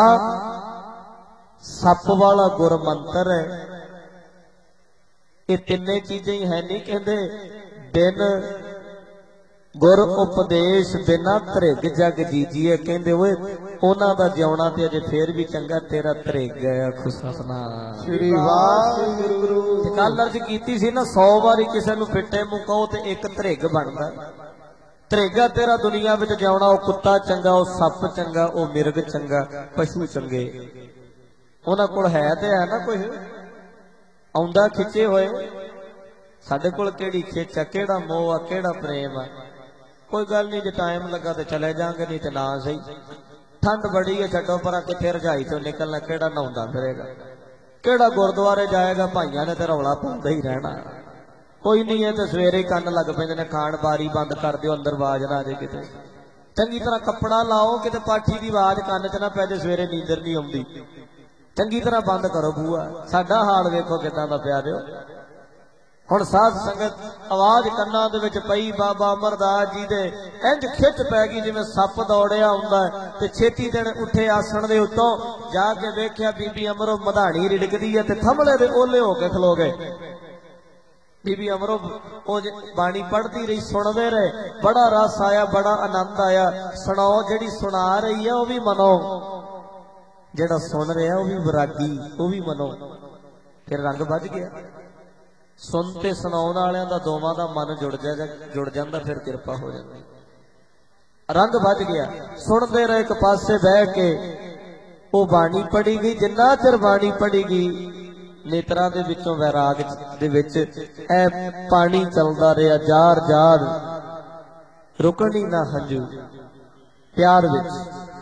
ਸੱਪ ਵਾਲਾ ਗੁਰ ਮੰਤਰ ਹੈ। ਇਹ ਤਿੰਨੇ ਚੀਜ਼ਾਂ ਹੀ ਹੈ ਨਹੀਂ। ਕਹਿੰਦੇ ਬਿਨ ਗੁਰ ਉਪਦੇਸ਼ ਬਿਨਾ ਧ੍ਰਿਗ ਜਗ ਜੀਜੀਏ। ਕਹਿੰਦੇ ਓਏ ਉਹਨਾਂ ਦਾ ਜਿਉਣਾ ਤੇ ਅਜੇ ਫੇਰ ਵੀ ਚੰਗਾ, ਤੇਰਾ ਧ੍ਰਿਗ ਹੈ। ਆਖੋ ਸਤਿਨਾਮ ਸ੍ਰੀ ਵਾਹਿਗੁਰੂ। ਕੱਲ ਅਰਜ਼ ਕੀਤੀ ਸੀ ਨਾ, ਸੌ ਵਾਰੀ ਕਿਸੇ ਨੂੰ ਫਿੱਟੇ ਮੂੰਹ ਕਹੋ ਤੇ ਇੱਕ ਧ੍ਰਿਗ ਬਣਦਾ। ਧ੍ਰਿਗ ਆ ਤੇਰਾ ਦੁਨੀਆ ਵਿੱਚ ਜਿਉਣਾ। ਉਹ ਕੁੱਤਾ ਚੰਗਾ, ਉਹ ਸੱਪ ਚੰਗਾ, ਉਹ ਮਿਰਗ ਚੰਗਾ, ਪਸ਼ੂ ਚੰਗੇ, ਉਹਨਾਂ ਕੋਲ ਹੈ ਤੇ ਹੈ ਨਾ ਕੁਝ ਆਉਂਦਾ ਖਿੱਚੇ ਹੋਏ। ਸਾਡੇ ਕੋਲ ਕਿਹੜੀ ਖਿੱਚ ਆ, ਕਿਹੜਾ ਮੋਹ ਆ, ਕਿਹੜਾ ਪ੍ਰੇਮ ਆ। ਕੋਈ ਗੱਲ ਨਹੀਂ, ਜੇ ਟਾਈਮ ਲੱਗਾ ਤੇ ਚਲੇ ਜਾਾਂਗੇ, ਨਹੀਂ ਤੇ ਨਾ ਸਹੀ। ਠੰਡ ਬੜੀ ਹੈ, ਛੱਡੋ ਪਰਾਂ, ਕਿੱਥੇ ਰਜਾਈ ਚੋਂ ਨਿਕਲਣਾ, ਕਿਹੜਾ ਨਹਾਉਂਦਾ ਫਿਰੇਗਾ, ਕਿਹੜਾ ਗੁਰਦੁਆਰੇ ਜਾਏਗਾ। ਭਾਈਆਂ ਨੇ ਤੇ ਰੌਲਾ ਪਾਉਂਦਾ ਹੀ ਰਹਿਣਾ। ਕੋਈ ਨਹੀਂ ਹੈ ਤੇ ਸਵੇਰੇ ਹੀ ਕੰਨ ਲੱਗ ਪੈਂਦੇ ਨੇ ਖਾਣ, ਬਾਰੀ ਬੰਦ ਕਰ ਦਿਓ, ਅੰਦਰ ਆਵਾਜ਼ ਨਾ ਆ ਜੇ ਕਿਤੇ। ਚੰਗੀ ਤਰ੍ਹਾਂ ਕੱਪੜਾ ਲਾਓ, ਕਿਤੇ ਪਾਠੀ ਦੀ ਆਵਾਜ਼ ਕੰਨ 'ਚ ਨਾ ਪੈ ਜੇ, ਸਵੇਰੇ ਨੀਂਦਰ ਨਹੀਂ ਆਉਂਦੀ। ਚੰਗੀ ਤਰ੍ਹਾਂ ਬੰਦ ਕਰੋ ਬੂਆ। ਸਾਡਾ ਹਾਲ ਵੇਖੋ ਕਿੱਦਾਂ ਦਾ ਪਿਆ ਦਿਓ। ਹੁਣ ਸਾਧ ਸੰਗਤ ਆਵਾਜ਼ ਕੰਨਾਂ ਦੇ ਵਿੱਚ ਪਈ, ਬਾਬਾ ਅਮਰਦਾਸ ਜੀ ਦੇ ਇੰਜ ਖਿੱਚ ਪੈ ਗਈ ਜਿਵੇਂ ਸੱਪ ਦੌੜਿਆ ਹੁੰਦਾ। ਤੇ ਛੇਤੀ ਦਿਨ ਉੱਠੇ ਆਸਣ ਦੇ ਉੱਤੋਂ, ਜਾ ਕੇ ਵੇਖਿਆ ਬੀਬੀ ਅਮਰੋ ਮਧਾਣੀ ਰਿੜਕਦੀ ਹੈ ਤੇ ਥੰਮਲੇ ਦੇ ਓਲੇ ਹੋ ਕੇ ਖਲੋ ਗਏ। ਬੀਬੀ ਅਮਰੋ ਉਹ ਬਾਣੀ ਪੜ੍ਹਦੀ ਰਹੀ, ਸੁਣਦੇ ਰਹੇ, ਬੜਾ ਰਸ ਆਇਆ, ਬੜਾ ਆਨੰਦ ਆਇਆ। ਸੁਣਾਓ, ਜਿਹੜੀ ਸੁਣਾ ਰਹੀ ਹੈ ਉਹ ਵੀ ਮਨੋ, ਜਿਹੜਾ ਸੁਣ ਰਿਹਾ ਉਹ ਵੀ ਵਿਰਾਗੀ, ਉਹ ਵੀ ਮਨੋ। ਫਿਰ ਰੰਗ ਵੱਜ ਗਿਆ। ਸੁਣ ਤੇ ਸੁਣਾਉਣ ਵਾਲਿਆਂ ਦਾ ਦੋਵਾਂ ਦਾ ਮਨ ਜੁੜ ਜਾ ਜੁੜ ਜਾਂਦਾ, ਫਿਰ ਕਿਰਪਾ ਹੋ ਜਾਂਦੀ। ਰੰਗ ਵੱਜ ਗਿਆ। ਸੁਣਦੇ ਰਹੇ, ਇੱਕ ਪਾਸੇ ਬਹਿ ਕੇ ਉਹ ਬਾਣੀ ਪੜ੍ਹੀ ਗਈ। ਜਿੰਨਾ ਚਿਰ ਬਾਣੀ ਪੜ੍ਹੀ ਗਈ, ਨੇਤਰਾਂ ਦੇ ਵਿੱਚੋਂ ਵੈਰਾਗ ਦੇ ਵਿੱਚ ਇਹ ਪਾਣੀ ਚੱਲਦਾ ਰਿਹਾ, ਜਾਰ ਜਾਰ, ਰੁਕਣੀ ਨਾ ਹੰਝੂ ਪਿਆਰ ਵਿੱਚ।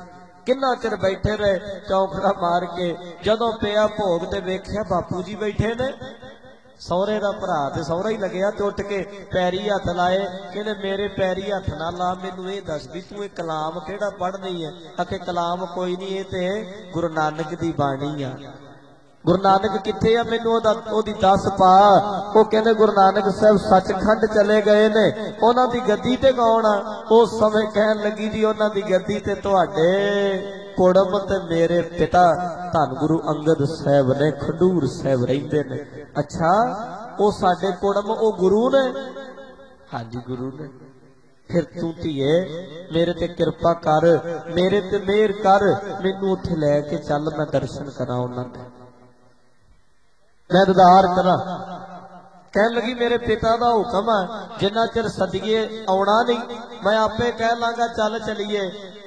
किन्ना चिर बैठे रहे चौंकड़ा मार के। जदों पिया भोग ते वेख्या बापू जी बैठे ने, सौरे दा भरा ते सौरा ही लग्या ते उठ के पैरी हथ लाए, कहते मेरे पैरी हथ ना ला, मैनू ये दस भी तू एक कलाम केड़ा पढ़नी है? आखे कलाम कोई नहीं, ये ते गुरु नानक दी बाणी आ। गुरु नानक किथे आ, मैनू ओदी दस पा। वो कहते गुरु नानक साहब सचखंड चले गए ने, उन्हां दी गद्दी ते कौन आ? उस समय कहन लगी जी उन्हां दी गद्दी ते तुहाडे कुड़म ते मेरे पिता धन गुरु अंगद साहब ने खडूर साहब रहिंदे ने। अच्छा वो साडे कुड़म वो गुरु ने? हाँ जी गुरु ने। फिर तू धीए मेरे ते कृपा कर, मेरे ते मेहर कर, मैनू उत्थे लैके चल, मैं दर्शन करा उन्हां दे, मैं दीदार करा। कहन लगी मेरे पिता दा हुक्म है, जिन्ना चिर सदिए आउणा नहीं मैं आपे कह लांगा चल चलीए।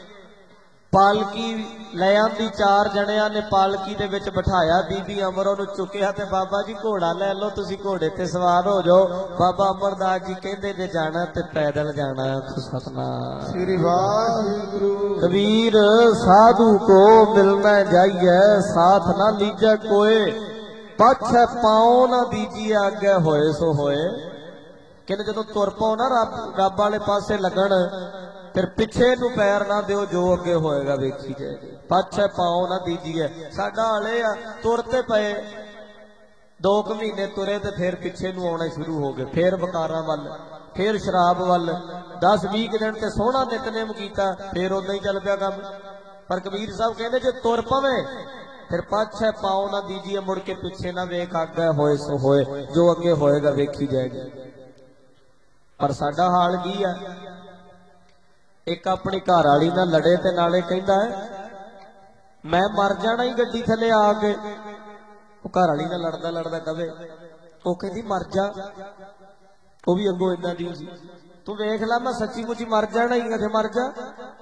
पालकी ले आंदी, चार जणियां ने पालकी दे विच बिठाया, बीबी अमर ओनू चुकिया ते बाबा जी घोड़ा लै लो, तुसी घोड़े ते सवार हो जाओ। बाबा अमरदास जी कहंदे जे जाना ते पैदल जाना। सतनाम श्री वाहिगुरु। कबीर साधु को मिलना जाइए, साथ ना लीजे कोई, पछ पाओ ना दीजिए, आगे होए सो होए। कहते जदों तुर पाओ ना रब रब वाले पासे लगन, फिर पिछे नू पैर ना दिओ, जो अगे होएगा वेखी जाएगी। पाछे पाओ ना दीजिए। साडा हाले आ तुरते पए, दो क महीने तुरे ते फिर पिछे नू आउणे शुरू हो गए, फिर बकारां वल, फिर शराब वल। दस बीस दिन ते सोहना नितनेम कीता, फिर उदां ही चल पिया काम। पर कबीर साहब कहंदे जे तुर पवे फिर पाछे पाओ ना दीजिए, मुड़ के पिछे ना वेख, आगे होए सो होए, जो अगे होएगा वेखी जाएगी। पर साडा हाल की है? एक अपनी घर वाली नाल लड़े ते नाले कहंदा है मैं मर जाना ही गड्डी थले आके। वो घर वाली नाल लड़दा लड़दा कवे, वो कहंदी मर जा। वो भी अगों इदां दी सी, तू वेख ला मैं सच्ची मुची मर जाना ही, अगे मर जा,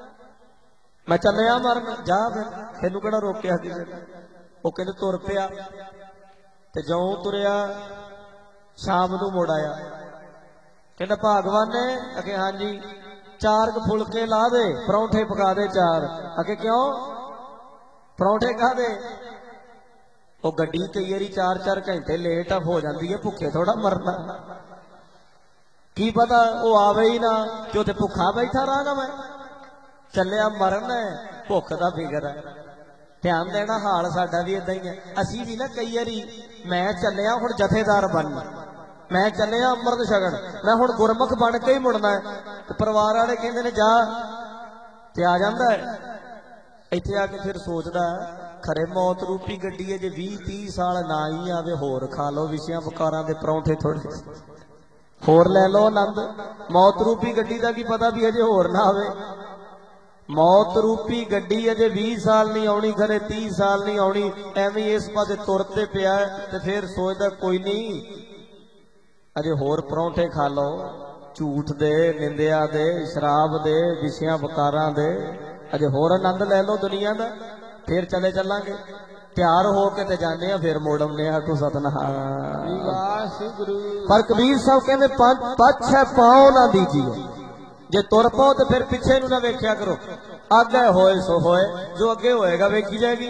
मैं चलिया मरन, जा फिर तेनू किहड़ा रोकिया किसी ने। वो कहंदे तुर पिया ते जौं तुरिया शाम नू मुड़ आया। कहंदा भागवान ने? अगे हाँ जी। चार क फुलके ला दे, परौंठे पका दे चार। आके क्यों? परौंठे खा दे। वो गड्डी कई बारी चार चार घंटे लेट हो जाती है, भुखे थोड़ा मरना, की पता वो आवे ही ना कि उत्थे भुखा बैठा रहा। मैं चलिया मरन है, भुख का फिकर है। ध्यान देना हाल साडा भी इदां ही है। असी भी ना कई बारी मैं चलिया हुण जथेदार बन, मैं चलिया अमृत छकण, मैं हुण गुरमुख बन के ही मुड़ना है। तो परिवार वाले कहंदे ने जा, ते आ जांदा है। इत्थे आके फिर सोचदा खरे मौत रूपी गड्डी है, जे बीस तीस साल ना ही आवे, होर खा लो विषयां वकारां दे परौंठे, थोड़े होर लै लो आनंद। मौत रूपी गड्डी दा की पता भी अजे होर ना आवे। मौत रूपी गड्डी अजे बीस साल नहीं आउणी, खरे तीस साल नहीं आउणी, एवें इस पासे तुरते पिया। ते फिर सोचदा कोई नहीं, अजे होर परौंठे खा लो, झूठ दे, निंदिया दे, शराब दे, विषयां वकारां दे, अजे होर आनंद लै लो दुनिया दा, फिर चले चलांगे। तैयार हो के ते जाने आ, फिर मोड़ आउने आ। तू सतनाम वाहिगुरू। पर कबीर साहब कहंदे पाछे पाओ ना दीजिए, जे तुर पाओ तो फिर पिछे नू ना वेख्या करो, आगे होए सो होए, जो अगे होएगा वेखी जाएगी।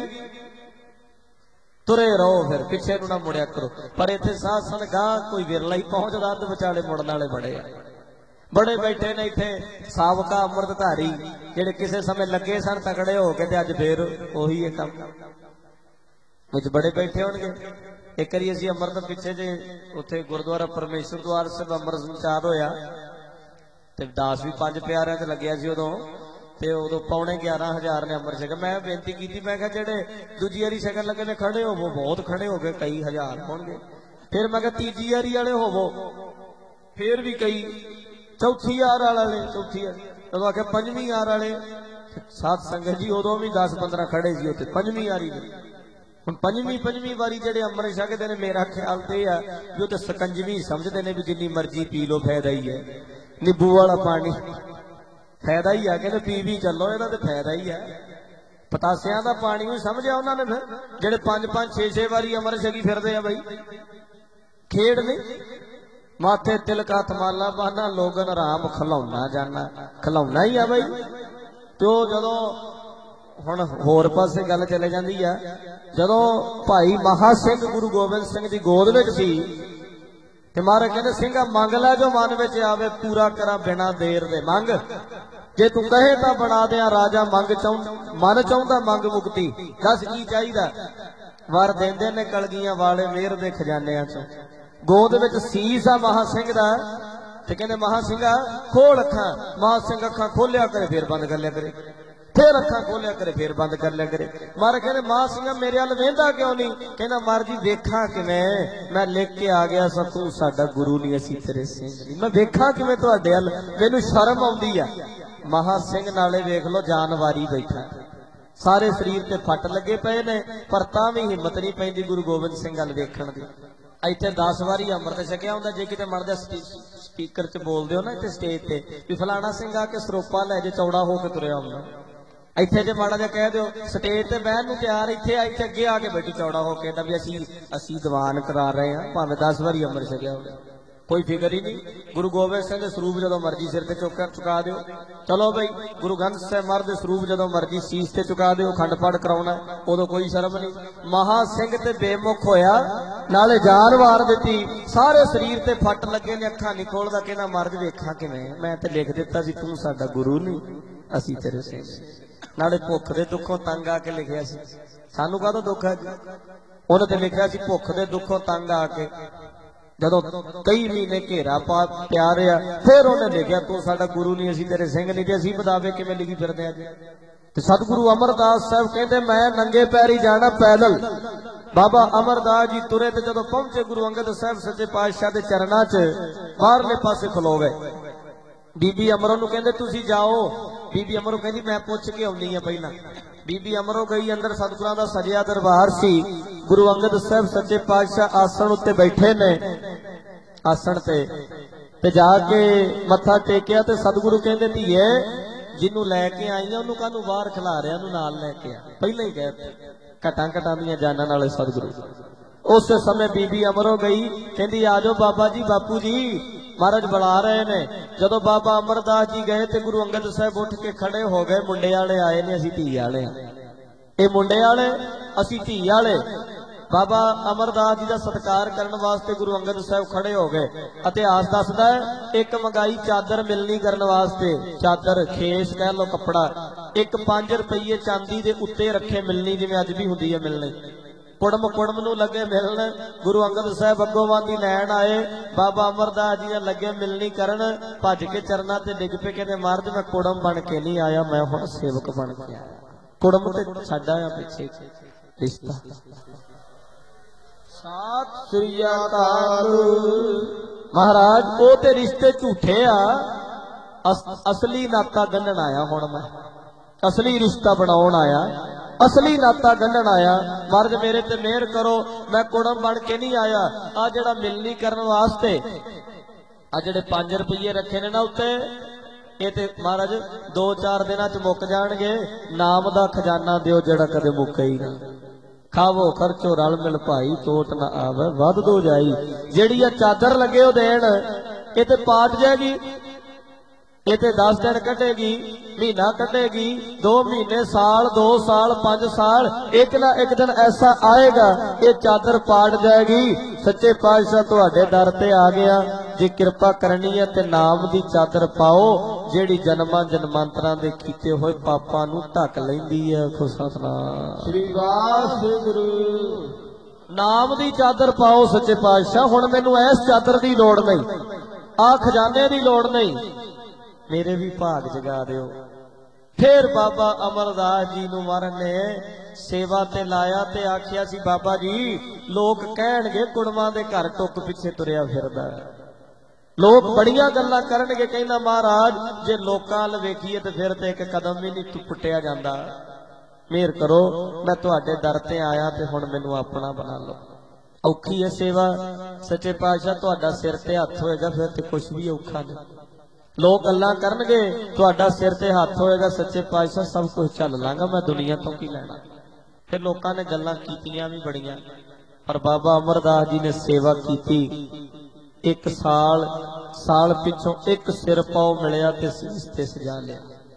तुरे रहो, फिर पिछे नू ना मुड़िया करो। पर इत्थे साध संग गां कोई विरला ही पहुंचदा, अध विचाले मुड़न वाले बड़े आ। बड़े बैठे ने इत्थे साबका अमृतधारी, जेड़े किसी समय लगे सन तगड़े हो के, अज फिर ओही है काम विच बड़े बैठे होणगे। एक बारी असीं अमृत पिछे जे उत्थे गुरुद्वारा परमेश्वर द्वार साहिब अमृत संचार होया, ते दास भी पंज प्यारिਆਂ ते लग्या सी उदों, ते उदों पौने ग्यारह हज़ार ने अमृत छकिया। मैं बेनती की, मैं कहा जेड़े दूजी वारी छकन लगे ने खड़े होवो, बहुत खड़े हो गए, कई हज़ार होणगे। फिर मैं कहा तीजी वारी वाले होवो, फिर भी कई। चौथी यार वाले, चौथी उदों आख्या पंजवीं यार वाले। साध संगत जी उदों भी दस पंद्रह खड़े सी उत्थे पंजवीं वारी दे। हुण पंजवीं पंजवीं वारी जेड़े अमृत छकदे ने, मेरा ख्याल ते आ भी उह सकंजवी समझदे ने, भी जिन्नी मर्जी पी लो फायदा ही है। नींबू वाला पानी फायदा ही है, कहते पी भी चलो, इहदा ते फायदा ही है। पतासियां दा पानी भी समझिया उन्होंने, फिर जेड़े पांच पांच छे छे वारी अमृत छकी फिरदे आ, बई खेड़ नहीं। माथे तिलक हथ माला बहाना, लोगन राम खिलौना जाना, खिलौना ही है बई। तो जदों हुण होर पासे गल चले जांदी आ। जदों भाई महा सिंह गुरु गोबिंद सिंह दी गोद विच सी ते महाराज कहंदे सिंघा मंग लै जो मन विच आवे पूरा करा बिना देर दे मंग जे तू कहे तां बना दियां राजा मंग चाहुं मन चाहुंदा मंग मुक्ति दस की चाहीदा वर देंदे ने कलगियां वाले मेहर दे खजानियां चों। गोद विच सीस आ महा सिंह दा ते कहंदे महा सिंघा खोल अखां। महा सिंह अखां खोलिया करे फिर बंद कर लिया करे फिर अखां खोलिया करे फिर बंद कर लिया करे। मारे कहंदे महा सिंह मेरे अल वेंदा क्यों नहीं? कहंदा मार जी वेखां किवें मैं लिख के आ गया सा तू साडा गुरु नहीं असीं तेरे सिंह नहीं। मैं वेखां किवें तुहाडे अल मैनूं शर्म आउंदी आ। महा सिंह नाले वेख लो जानवारी बैठा सारे शरीर ते फट लगे पे ने पर तां भी हिम्मत नहीं पैंदी गुरु गोबिंद सिंह अल वेखण दी। इत्थे दस वारी अमृत छकिया हुंदा जे किते मर जा स्पीकर च बोलदे हो ना इत्थे स्टेज ते भी फलाना सिंह आके सरोपा लै जे चौड़ा हो के तुरिया आउंदा। इत्थे जे माड़ा जा कह दिओ स्टेज ते बहन नूं तैयार इत्थे इत्थे अगे आके बैठी चौड़ा हो के भी असीं असीं दीवान करा रहे हां भावें दस वारी अमृत छकिया होवे कोई फिकर ही नहीं। गुरु गोबिंद सिंह दे स्वरूप जदों मर्जी सिर ते चुक चुका दिओ। चलो बई गुरु ग्रंथ साहिब महाराज दे स्वरूप जदों मर्जी सीस ते चुका दिओ खंड पाठ कराउणा उदों कोई शर्म नहीं। महा सिंह ते बेमुख होया नाले जान वार दित्ती सारे शरीर ते फट लगे ने अखां नहीं खोलदा कहना मर्द वेखां किवें मैं ते लिख दित्ता सी तू साडा गुरु नहीं असीं तेरे सिंह नाले भुख दे दुखों तंग आके लिखिया सी सानू काहदा दुख है उन्हें ते लिखिया सी भुख दे दुखों तंग आके जदों कई महीने घेरा पा पिया रहा फिर उन्हें लिखिया तू साडा गुरु नहीं असीं तेरे सिंह नहीं ते असीं बदावे किवें लिखी फिरदे अज। ते सतगुरु अमरदास साहब कहते मैं नंगे पैरी जाना पैदल। बाबा अमरदास जी तुरे ते जदों पहुंचे गुरु अंगद साहब सच्चे पातशाह दे चरणां च बाहरले पासे खलो गए। बीबी अमरों नूं कहंदे तुसीं जाओ। बीबी अमरों कहंदी मैं पुछ के आउंदी हां पहलां। बीबी अमरों गई अंदर सतगुरां दा सजिया दरबार सी। गुरु अंगद साहब सच्चे पातशाह आसन उत्ते बैठे ने आसन ते ते जाके मत्था टेकिया ते सतगुरु कहंदे धीए जिन्नू लैके आई है उन्होंने कानू बाहर खिला रहा उन्होंने नाल लैके आ पहले ही कहते घटा घटा दियां जानां नाले सतगुरु। उस समय बीबी अमरों गई कहंदी आ जाओ बाबा जी बापू जी महाराज बुला रहे ने। जदों बाबा अमरदास जी गए तो गुरु अंगद साहब उठ के खड़े हो गए मुंडे वाले आए ने असीं धी वाले ये मुंडे वाले असीं धी वाले। बाबा अमरदास जी का सत्कार करने वास्ते गुरु अंगद साहब खड़े हो गए। इतिहास दसदा है एक मंगाई चादर मिलनी करने वास्ते चादर खेस कह लो कपड़ा एक पांच रुपये चांदी के उत्ते रखे मिलनी जिवें अज भी हुंदी है मिलनी। कुड़म कुड़म नूं लगे मिलन गुरु अंगद साहब अगोवांदी लैन आए। बाबा अमरदास जी ने लगे मिलनी करन भज के चरना ते डिग पे कहते महाराज मैं कुड़म बन के नहीं आया मैं हुण सेवक बन के आया। कुड़म ते छड्ड आया पिछे रिश्ता। सत श्री अकाल महाराज वो ते रिश्ते झूठे आ अस, असली नाता गंढण आया हुण मैं असली रिश्ता बनाउण आया असली नाता गंढण आया। महाराज मेरे ते मेहर करो मैं कुड़म बन के नहीं आया। आ जिहड़ा मिलनी करन वास्ते आ जिहड़े पांच रुपये रखे ने ना उत्ते ये ते महाराज दो चार दिनां च मुक जाणगे। नाम दा खजाना दिओ जिहड़ा कदे मुके ही ना। खावो खर्चो रल मिल भाई टोट ना आवे वध दो जाई। जिहड़ी आ चादर लगे हो देण ये ते पाट जाएगी ये ते दस दिन कटेगी महीना कटेगी दो महीने साल दो साल पांच साल एक ना एक दिन ऐसा आएगा ये चादर पाट जाएगी। सच्चे पातशाह तुहाडे दर ते आ गया जे कृपा करनी है ते नाम दी चादर पाओ जेड़ी जन्मां जन्मांतरां दे कीते होए पापां नूं ढक लैंदी है। आखो सतनाम श्री वाहिगुरू। नाम दी चादर पाओ सच्चे पातशाह हुण मैनूं इस चादर दी लोड़ नहीं आ खजाने दी लोड़ नहीं मेरे भी भाग जगा दिओ। फिर बाबा अमरदास जी नूं मारन ने सेवा ते लाया ते आखिया सी बाबा जी लोग कहणगे कुड़मां दे घर टुक पिछे तुरिया फिरदा लोग बड़ियां गल्लां करनगे। कहना महाराज जे लोकां अल वेखीए ते फिर ते एक कदम भी नहीं पुट्टिया जांदा। मेहर करो मैं तुहाडे दर ते आया ते हुण मैनूं अपना बना लो। औखी है सेवा सच्चे पातशाह तुहाडा सिर ते हत्थ होएगा फिर ते कुछ भी औखा नहीं। लोग गल्लां करनगे तुहाडा सिर ते हत्थ होएगा सच्चे पातशाह सब कुछ चल लांगा मैं दुनिया तो की लैना। फिर लोकां ने गल्लां कीतियां भी बड़ियां पर बाबा अमरदास जी ने सेवा कीती। एक साल साल पिछों एक सिर पाओ मिलिया ते सीस ते सजा लिया।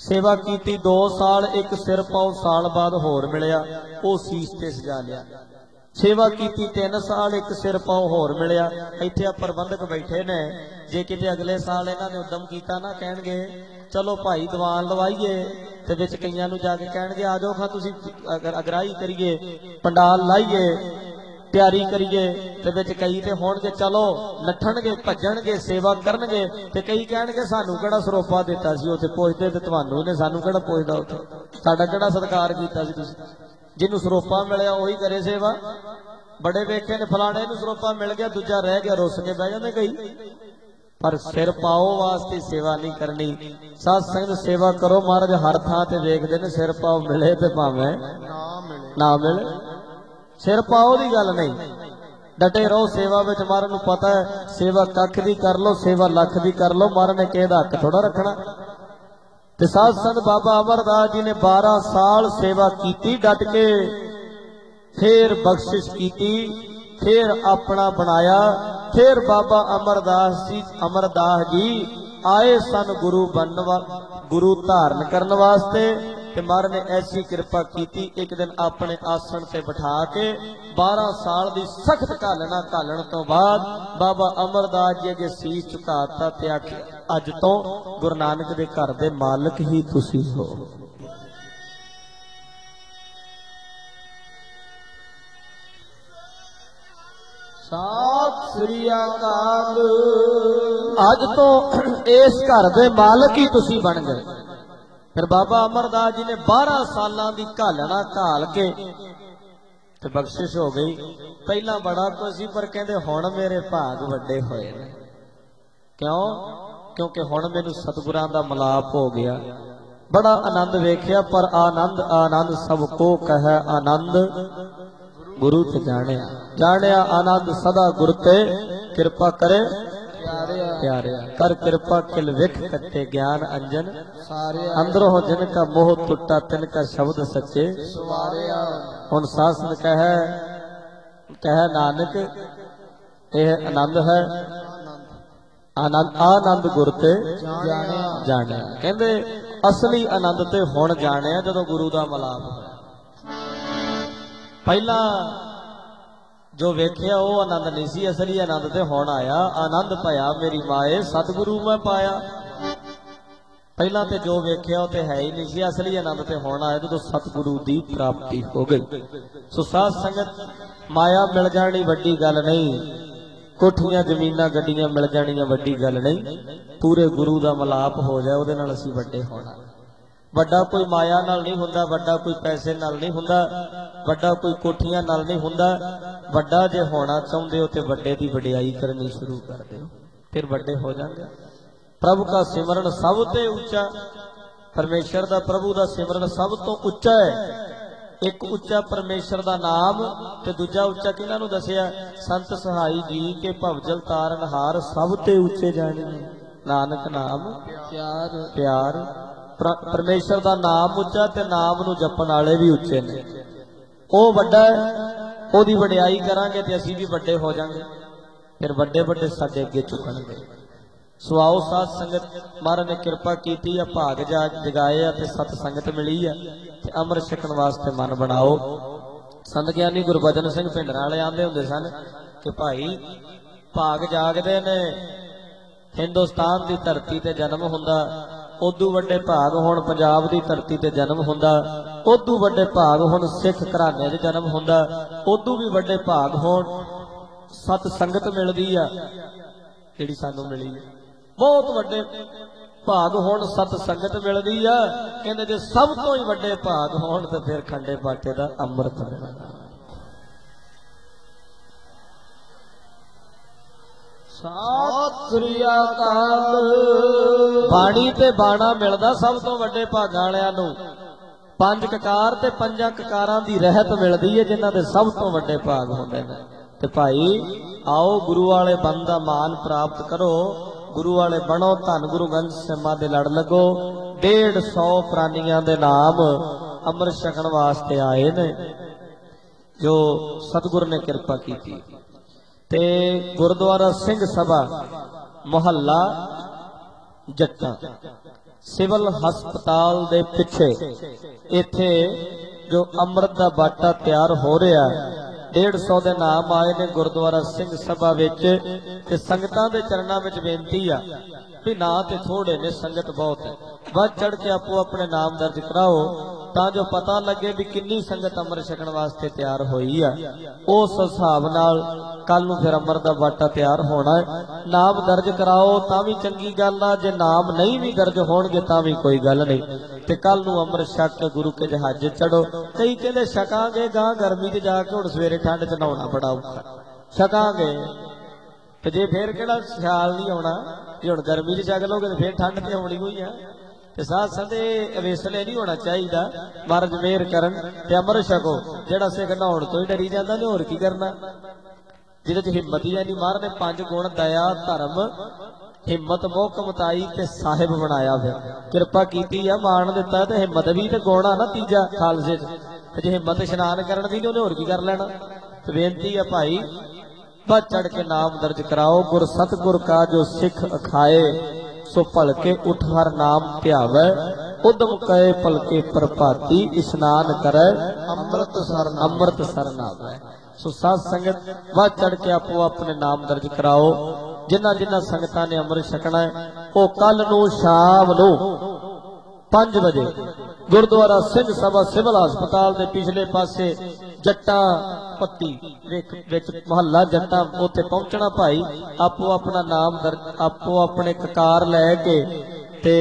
सेवा कीती दो साल, एक सिर पाओ साल बाद होर मिलिया, वो सीस ते सजा लिया। सेवा कीती तीन साल, एक सिर पाओ होर मिलिया। इत्थे प्रबंधक बैठे ने, जे किते अगले साल इन्हां ने उद्यम कीता ना, कहणगे चलो भाई दीवान लवाइए, ते विच कईयां नूं जाके कहणगे आ जाओ खां तुसीं अगर अगराही करिए, पंडाल लाइए, तैयारी करिए। ते विच कई ते होणगे चलो नठणगे, भजणगे, सेवा करनगे, ते कई कहणगे सानू किहड़ा सरोपा दिता सी, उत्थे पुछदे ते तुहानू ने, सानू किहड़ा पुछदा, उत्थे साडा किहड़ा सत्कार कीता सी तुसीं। जिन्नू सरोपा मिलिया उही करे सेवा। बड़े वेखे ने फलाणे नूं सरोपा मिल गया, दूजा रह गया, रुस के बह जांदे कई। पर सिर पाओ वास्ते सेवा नहीं करनी। साध संगत सेवा करो, महाराज हर थां ते वेखदे ने, सिर पाओ मिले ते भावें ना मिले ना मिले, सिर पाओ दी गल नहीं। डटे रहो सेवा विच। महाराज नूं पता है सेवा कख दी कर लो, सेवा लख दी कर लो, महाराज ने किहदा हक थोड़ा रखना। ते साध संत बाबा अमरदास जी ने बारह साल सेवा कीती डट के, फिर बख्शिश कीती, फिर अपना बनाया। फिर बाबा अमरदास जी अमरदास जी आए सन गुरु बनवा, गुरु धारण करने वास्ते। ते महाराज ने ऐसी कृपा की, एक दिन अपने आसन से बिठा के बारह साल की सख्त घालना घालन तो बाद बाबा अमरदास जी अगे सीस झुकाता ते आखिया अज तो गुरु नानक दे घर दे मालिक ही तुसी हो। सत श्री अकाल। अज तो इस घर दे मालिक ही तुसी बन गए। फिर बाबा अमरदास जी ने बारह साल की घालना घाल के ते बख्शिश हो गई। पहला बड़ा कुछ सी, पर कहते हुण मेरे भाग वड्डे होए ने। क्यों? क्योंकि हुण मैनू सतगुरां दा मिलाप हो गया। बड़ा आनंद वेख्या, पर आनंद आनंद सब को कहे आनंद गुरु ते जानिया। जानिया आनंद सदा गुरु ते कृपा करे प्यारे। कर कृपा किल विख कटे ज्ञान अंजन सारे। अंदरों जिनका मोह टुटा तिनका शब्द सच्चे हुण सासन कह कह नानक यह आनंद है। आनंद आनंद गुर ते जाने। कहंदे असली आनंद ते हुण जाने जदों गुरु दा मिलाप होया। पहला जो वेख्या वो आनंद नहीं सी, असली आनंद ते हुण आया। आनंद पाया मेरी माए सतगुरु मैं पाया। पहला ते जो वेख्या वो ते है ही नहीं सी, असली आनंद ते हुण आया जदों सतगुरु दी प्राप्ति हो गई। सो साध संगत माया मिल जानी वड्डी गल नहीं, कोठियां जमीनां गड्डियां मिल जानियां वड्डी गल नहीं। पूरे गुरु दा मिलाप हो जाए उहदे नाल असीं वड्डे होना। वड्डा कोई माया नाल नहीं हुंदा, वड्डा कोई पैसे नाल नहीं हुंदा, वड्डा कोई कोठियां नाल नहीं हुंदा। वड्डा जे होना चाहुंदे हो ते वड्डे दी वडियाई करनी शुरू कर दो, फिर वड्डे हो जाएंगे। प्रभु का सिमरन सब ते उच्चा, परमेश्वर दा प्रभु दा सिमरन सब तो उच्चा है। एक उच्चा परमेश्वर दा नाम ते दूजा उच्चा किन्हां नूं दसिया संत सहाई जी के भवजल तारन हार सब ते उच्चे जाने। नानक नाम प्यार प्यार। परमेश्वर दा नाम उच्चा ते नाम नूं जपण वाले भी उच्चे ने। ओ वड्डा है, ओदी वडियाई करांगे ते असीं भी वड्डे हो जांगे, फिर वड्डे वड्डे साडे अगे झुकणगे। सो आओ साध संगत, महाराज ने कृपा कीती है, भाग जा जगाए ते सत संगत मिली है ते अमृत छकण वास्ते मन बनाओ। संत ज्ञानी गुरबचन सिंह भिंडरां वाले आंदे हुंदे सन कि भाई भाग जागदे ने, हिंदुस्तान की धरती ते जन्म हुंदा, उदू वड्डे भाग हुण पंजाब की धरती ते जन्म हुंदा, उदू वड्डे भाग हुण सिख घराने च जन्म हुंदा, उदू भी वड्डे भाग हुण सत संगत मिलदी आ जिहड़ी सानू मिली है। बहुत वड्डे भाग हुण सत संगत मिलदी आ। कहंदे जे सब तो ही वड्डे भाग होण ते फिर खंडे बाटे दा अमृत मिलना। सत श्री अकाल। बाणी ते बाणा मिलदा सब तो वड्डे भागां वालियां नूं। पंज ककार ते पंजां ककारां दी रहत मिलदी है जिन्हां दे सब तो वड्डे भाग हुंदे ने। ते भाई आओ गुरु वाले बन दा मान प्राप्त करो, गुरु वाले बनो, धन गुरु ग्रंथ ਸਾਹਿਬ दे लड़ लगो। डेढ़ सौ प्राणियां दे नाम अमृत छकण वास्ते आए ने जो सतगुर ने कृपा की। ते गुरुद्वारा सिंह सभा मोहल्ला जट्टा सिविल हस्पताल दे पिछे इत्थे जो अमृत दा बाटा तैयार हो रहा है, डेढ़ सौ के नाम आए ने गुरुद्वारा सिंह सभा विच ते संगतां दे चरणां विच बेनती आ भी ना ते थोड़े ने, संगत बहुत है, वध चढ़ के आपो अपने नाम दर्ज कराओ तां जो पता लगे भी किन्नी संगत अमृत छकण वास्ते तैयार होई है। उस हिसाब नाल कल नूं फिर अमृत दा बाटा तैयार होना है। नाम दर्ज कराओ तां भी चंगी गल आ, जे नाम नहीं भी दर्ज होणगे तां भी कोई गल नहीं। ते कल नूं अमृत छक के गुरु के जहाज चढ़ो। कई कहंदे छकांगे गां गर्मी च जाके हुण सवेरे ठंड च नहाउणा बड़ा औखा, छकांगे ते जे फिर किहड़ा ख्याल नहीं आउणा जे हुण गर्मी च छक लोगे ते फिर ठंड ते आउणी होई आ। ते साथ संदे अवेसले नहीं होना चाहिए, महाराज मेहर करन ते अमृत छको। जेड़ा सिख नहाउण तो ही डरी जांदा ने होर की करना, जिहदे च हिम्मत ही नहीं। महाराज ने पंज गुण दया धर्म हिम्मत मोह कमताई ते साहिब बनाया, फिर किरपा कीती आ, मान दिता ते हिम्मत भी ते गुण आ ना तीजा खालसे च। जे हिम्मत इशनान करन दी उन्हें होर की कर लेना। ते बेनती है भाई बध चढ़ के नाम दर्ज कराओ। गुर सतगुर का जो सिख अखाए सो भलके उठ हर नाम ध्यावै, उदम कहे पलके प्रभाती इशनान करे अमृत सर अमृत सर नावै। सो साध संगत वध चढ़ के आपो अपने नाम दर्ज कराओ। जिन्हां जिन्हां संगतां ने अमृत छकना है वो कल नूं शाम नूं पांच बजे गुरुद्वारा सिंह सभा सिविल हस्पताल के पिछले पासे जट्टा पत्ती विच महला जट्टा उत्थे पहुंचना। भाई आपो अपना नाम दर्ज आपो अपने ककार लैके ते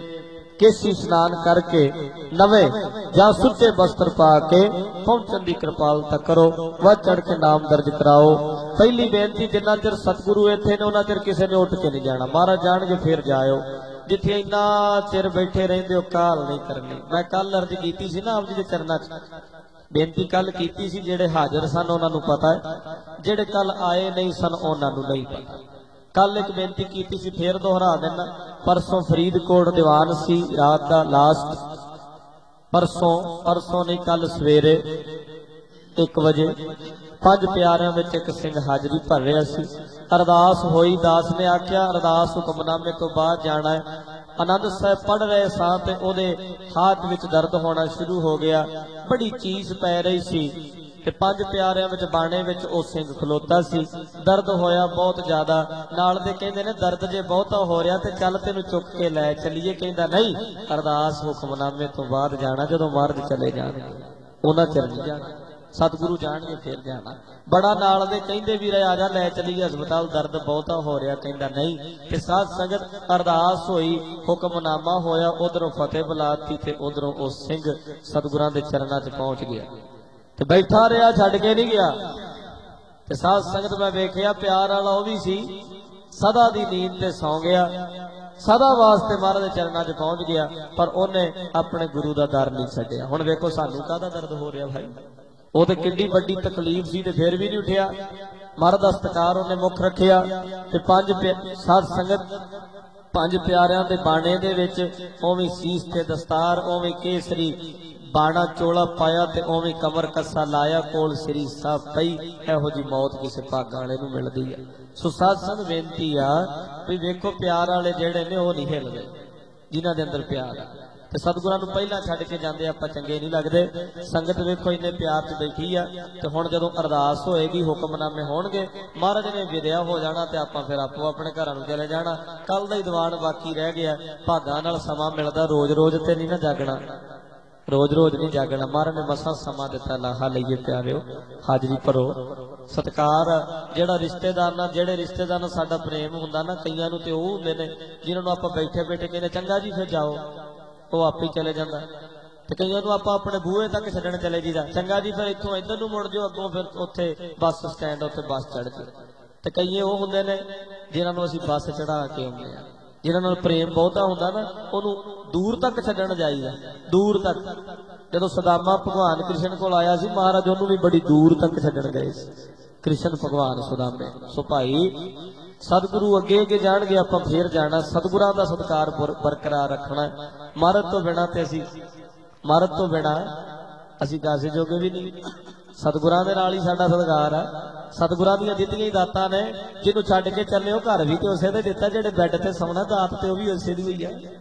केसी स्नान करके नवे या सुच्चे वस्त्र पा के पहुंचन की कृपालता करो। वध चढ़ के नाम दर्ज कराओ। पहली बेनती जिन्ना चिर सतगुरु इत्थे ने उन्ना चिर किसी ने उठ के नहीं जाना। महाराज जाणगे फिर जाओ, जिथे इन्ना चिर बैठे रहिंदे हो काल नहीं करनी। मैं कल अर्ज कीती सी ना आप जी दे चरणां च, बेनती कल कीती सी, जेड़े हाजिर सन उन्हां नूं पता है, जेड़े कल आए नहीं सन उन्हां नूं नहीं पता। कल एक बेनती कीती सी फिर दोहरा देना। परसों फरीदकोट दीवान सी रात दा लास्ट, परसों परसों नहीं कल सवेरे एक बजे पंज प्यारियां विच एक सिंह हाजरी भर रहा सी। अरदास होई, दास ने आख्या अरदास हुक्मनामे तो बाद जाना है। आनंद साहब पढ़ रहे सां ते ओदे हाथ विच दर्द होना शुरू हो गया, बड़ी चीज पै रही सी ते पंज प्यारियां विच बाणे विच ओ सिंह खलोता सी। दर्द होया बहुत ज्यादा, नाल दे कहंदे ने दर्द जे बहुता हो रहा ते चल तैनूं चुक के लै चलीए। कहंदा नहीं, अरदास हुक्मनामे तो बाद जाना, जदों महाराज चले जाणगे उन्हां चिर नहीं जाना, सतगुरु जाणगे फिर जाना। बड़ा नाल दे कहंदे भी रहे आजा लै चलीए हस्पताल, दर्द बहुता हो रहा। कहंदा नहीं। ते साध संगत अरदास होई, हुक्मनामा होया, उधरों फतेह बुलाती ते उधरों ओ सिंह सतगुरां दे चरणां च पहुंच गया ते बैठा रहा, छड्ड के नहीं गया। ते साध संगत मैं वेखिया प्यार वाला वो भी सी, सदा दी नींद ते सौ गया, सदा वास्ते महाराज दे चरणां च पहुंच गया, पर उन्हें अपने गुरु दा दर नहीं छड्डिया। हुण वेखो सानू काहदा दर्द हो रहा भाई, वो तो किड्डी वड्डी तकलीफ सी ते फिर भी नहीं उठिया। महाराज दा सत्कार उन्हें मुख रखिया ते पंज साध संगत पंज प्यारियां दे बाणे दे विच उवें सीस ते दस्तार, उवें केसरी बाणा चोला पाया ते उवें कमर कस्सा लाया, कोल सिरी साहब पई। इहो जी मौत किसी भागां वाले नूं मिलदी है। सो साध संगत बेनती आ भी वेखो प्यार वाले जेड़े ने वो नहीं हिलदे, जिन्हां दे अंदर प्यार है। ते सतगुरां नूं पहलां छड्ड के जांदे आपां चंगे नहीं लगदे। संगत वेखो इन्ने प्यार च बैठी आ ते हुण जदों अरदास होएगी, हुक्मनामे होणगे, महाराज ने विदया हो जाना ते आपां फिर आपो अपने घरां नूं चले जाना। कल दा ही दीवान बाकी रह गया, भागां नाल समां मिलदा, रोज रोज ते नहीं ना जागना, रोज रोज नहीं जागना। महाराज ने मसां समां दिता, लाहा लईए प्यारिओ, हाजरी भरो। सत्कार जेड़ा रिश्तेदार नाल जेड़े रिश्तेदार नाल साडा प्रेम हुंदा ना, कईयां नूं ते ओह हुंदे ने जिन्हां नूं आपां बैठे बैठे कहंदे चंगा जी फिर जाओ, वो आप ही चले जाता। तो कई आप अपने बूहे तक छड्डण चले जीदा, चंगा जी फिर इत्थों इधर नूं मुड़ जाओ, अगों फिर उत्थे बस स्टैंड उत्थे बस चढ़ जाओ। तो कई वो हुंदे ने जिन्हां नूं असीं बस चढ़ा के आउंदे आ, जिन्हां नाल प्रेम बहुता हुंदा ना, उहनूं दूर तक छड्डण जाईदा, दूर तक। जदों सुदामा भगवान कृष्ण कोल आया सी, महाराज उहनूं भी बड़ी दूर तक छड्डण गए सी कृष्ण भगवान सुदामे। सो भाई सतगुरु अगे अगे जाणगे, आपां फिर जाना। सतगुरां दा सत्कार बरकरार रखना। महाराज तो बिना ते असीं महाराज तो बिना असीं कासे जोगे भी नहीं। सतगुरां दे नाल ही साडा सत्कार है। सतगुरां दीयां दित्तियां ही दातां ने, जिन्हों छड्ड के चले वो घर भी तो उसे दे दित्ता, जिहड़े बैड ते सौना दात ते वो भी उसे दी होई है।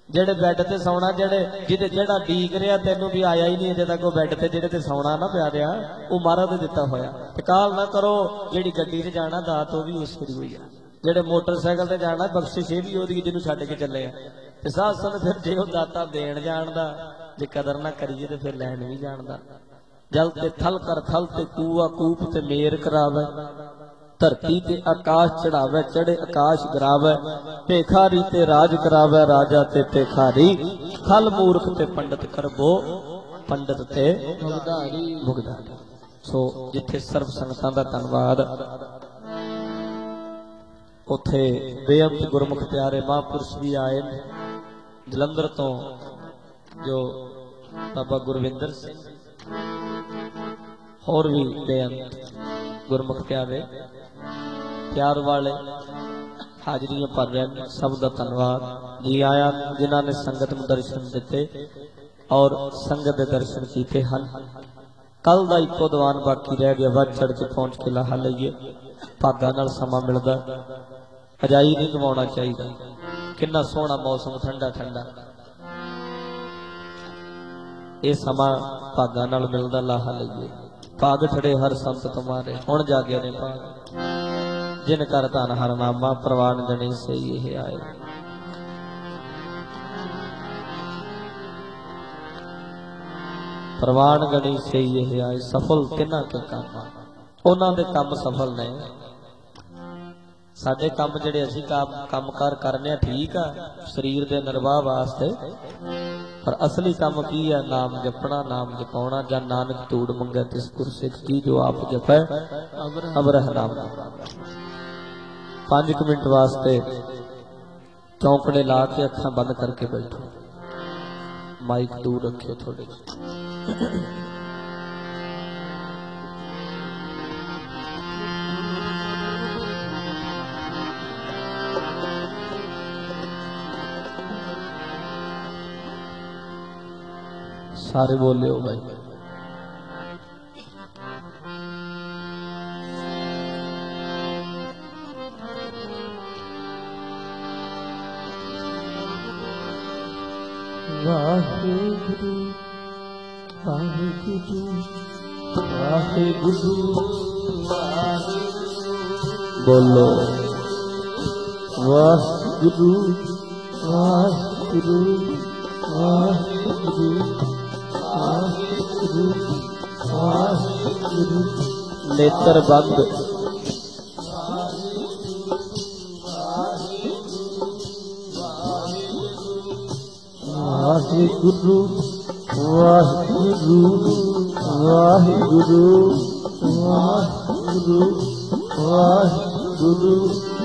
जेड़े बैड ते सौना, जेड़े जिहदे जेड़ा डीक रहा तेनू भी आया ही नहीं अजे तक वो बैड ते, जेड़े ते सौना ना पिया रहा वो महाराज ने दिता होया। ते काल ना करो, जेड़ी गड्डी च जाना दात वो भी उस दी हुई है, जेड़े मोटरसाइकिल ते जाना बख्शिश ये भी ओदी जिन्नू छड्ड के चले आ। ते साध संगत फिर जे वो दाता देण जानदा, जे कदर ना करिए ते फिर लैण भी जानदा। जल ते थल कर थल ते कूआ कूप ते मेर करावे, धरती ते आकाश चढ़ावे, चढ़े आकाश गिरावे, भेखारी ते राज करावे, राजा ते भेखारी, खल मूर्ख ते पंडित करबो, पंडित ते मुगधारी मुगधारी। सो जिथे सर्व संगतां दा धन्नवाद, उथे बेअंत गुरमुख प्यारे महापुरुष भी आए जलंधर तो, जो बाबा गुरविंदर सिंह और भी बेअंत गुरमुख प्यारे प्यार वाले हाजरियां भर रहे, सब का धन्यवाद जी आया जिन्हों ने संगत में दर्शन दिते और संगत के दर्शन किए हैं। कल का इको दीवान बाकी रह गया, वध चढ़ के पहुंच के लाहा लईए, भागा नाल समा मिलदा, अजाई नहीं गवाउणा चाहिए। कितना सोहना मौसम, ठंडा ठंडा ये समा भागा नाल मिलदा, लाहा लईए। भाग ठड़े हर संत तुम्हारे, हुण जागे ने भाग, जिन कर धन हर नामा, प्रवान गणेश से ये आए। प्रवान गणेश से ये आए, सफल तिन्हां के काम, उन्हां दे काम सफल ने। साडे काम जिहड़े असीं काम कामकार करने ठीक आ शरीर दे निर्वाह वास्ते, पर असली काम की है? नाम जपना, नाम जपाउणा। जन नानक तूड़ मंगे तिस गुर सिख की, जो आप जपै अबरह नाम। पांच मिनट वास्ते चौंकड़े ला के अखां बंद करके बैठो, माइक दूर रखियो थोड़े। सारे बोले हो भाई। वाहेगुरु वाहेगुरु वाहेगुरु बोलो, वाहेगुरु वाहेगुरु वाहेगुरु वाहेगुरु वाहेगुरु। नेत्र बंद, वाहेगुरु वाहेगुरु वाहेगुरु वाहेगुरु वाहेगुरु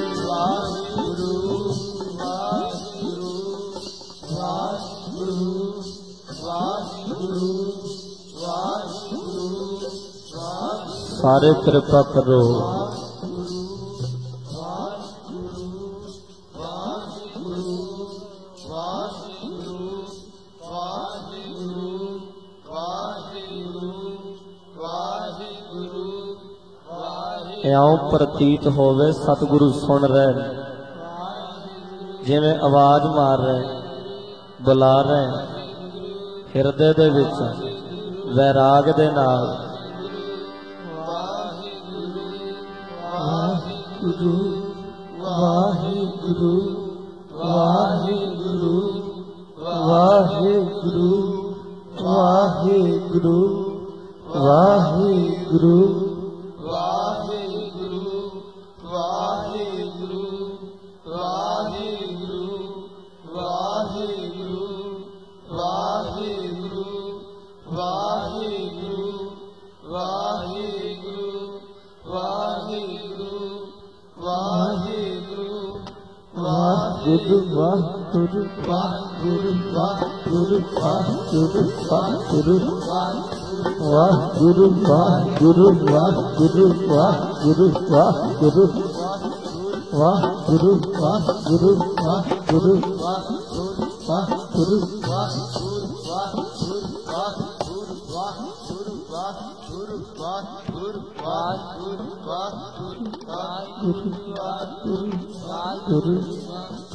सारे कृपा करो। इउं प्रतीत होवे सतगुरु सुन रहे, जिवें आवाज मार रहे, बुला रहे, हिरदे दे विच वैराग दे नाल। Waheguru Waheguru Waheguru Waheguru Waheguru Waheguru Guru Vahguru Vahguru Vahguru Vahguru Vahguru Vahguru Vahguru Vahguru Vahguru Vahguru Vahguru Vahguru Vahguru Vahguru Vahguru Vahguru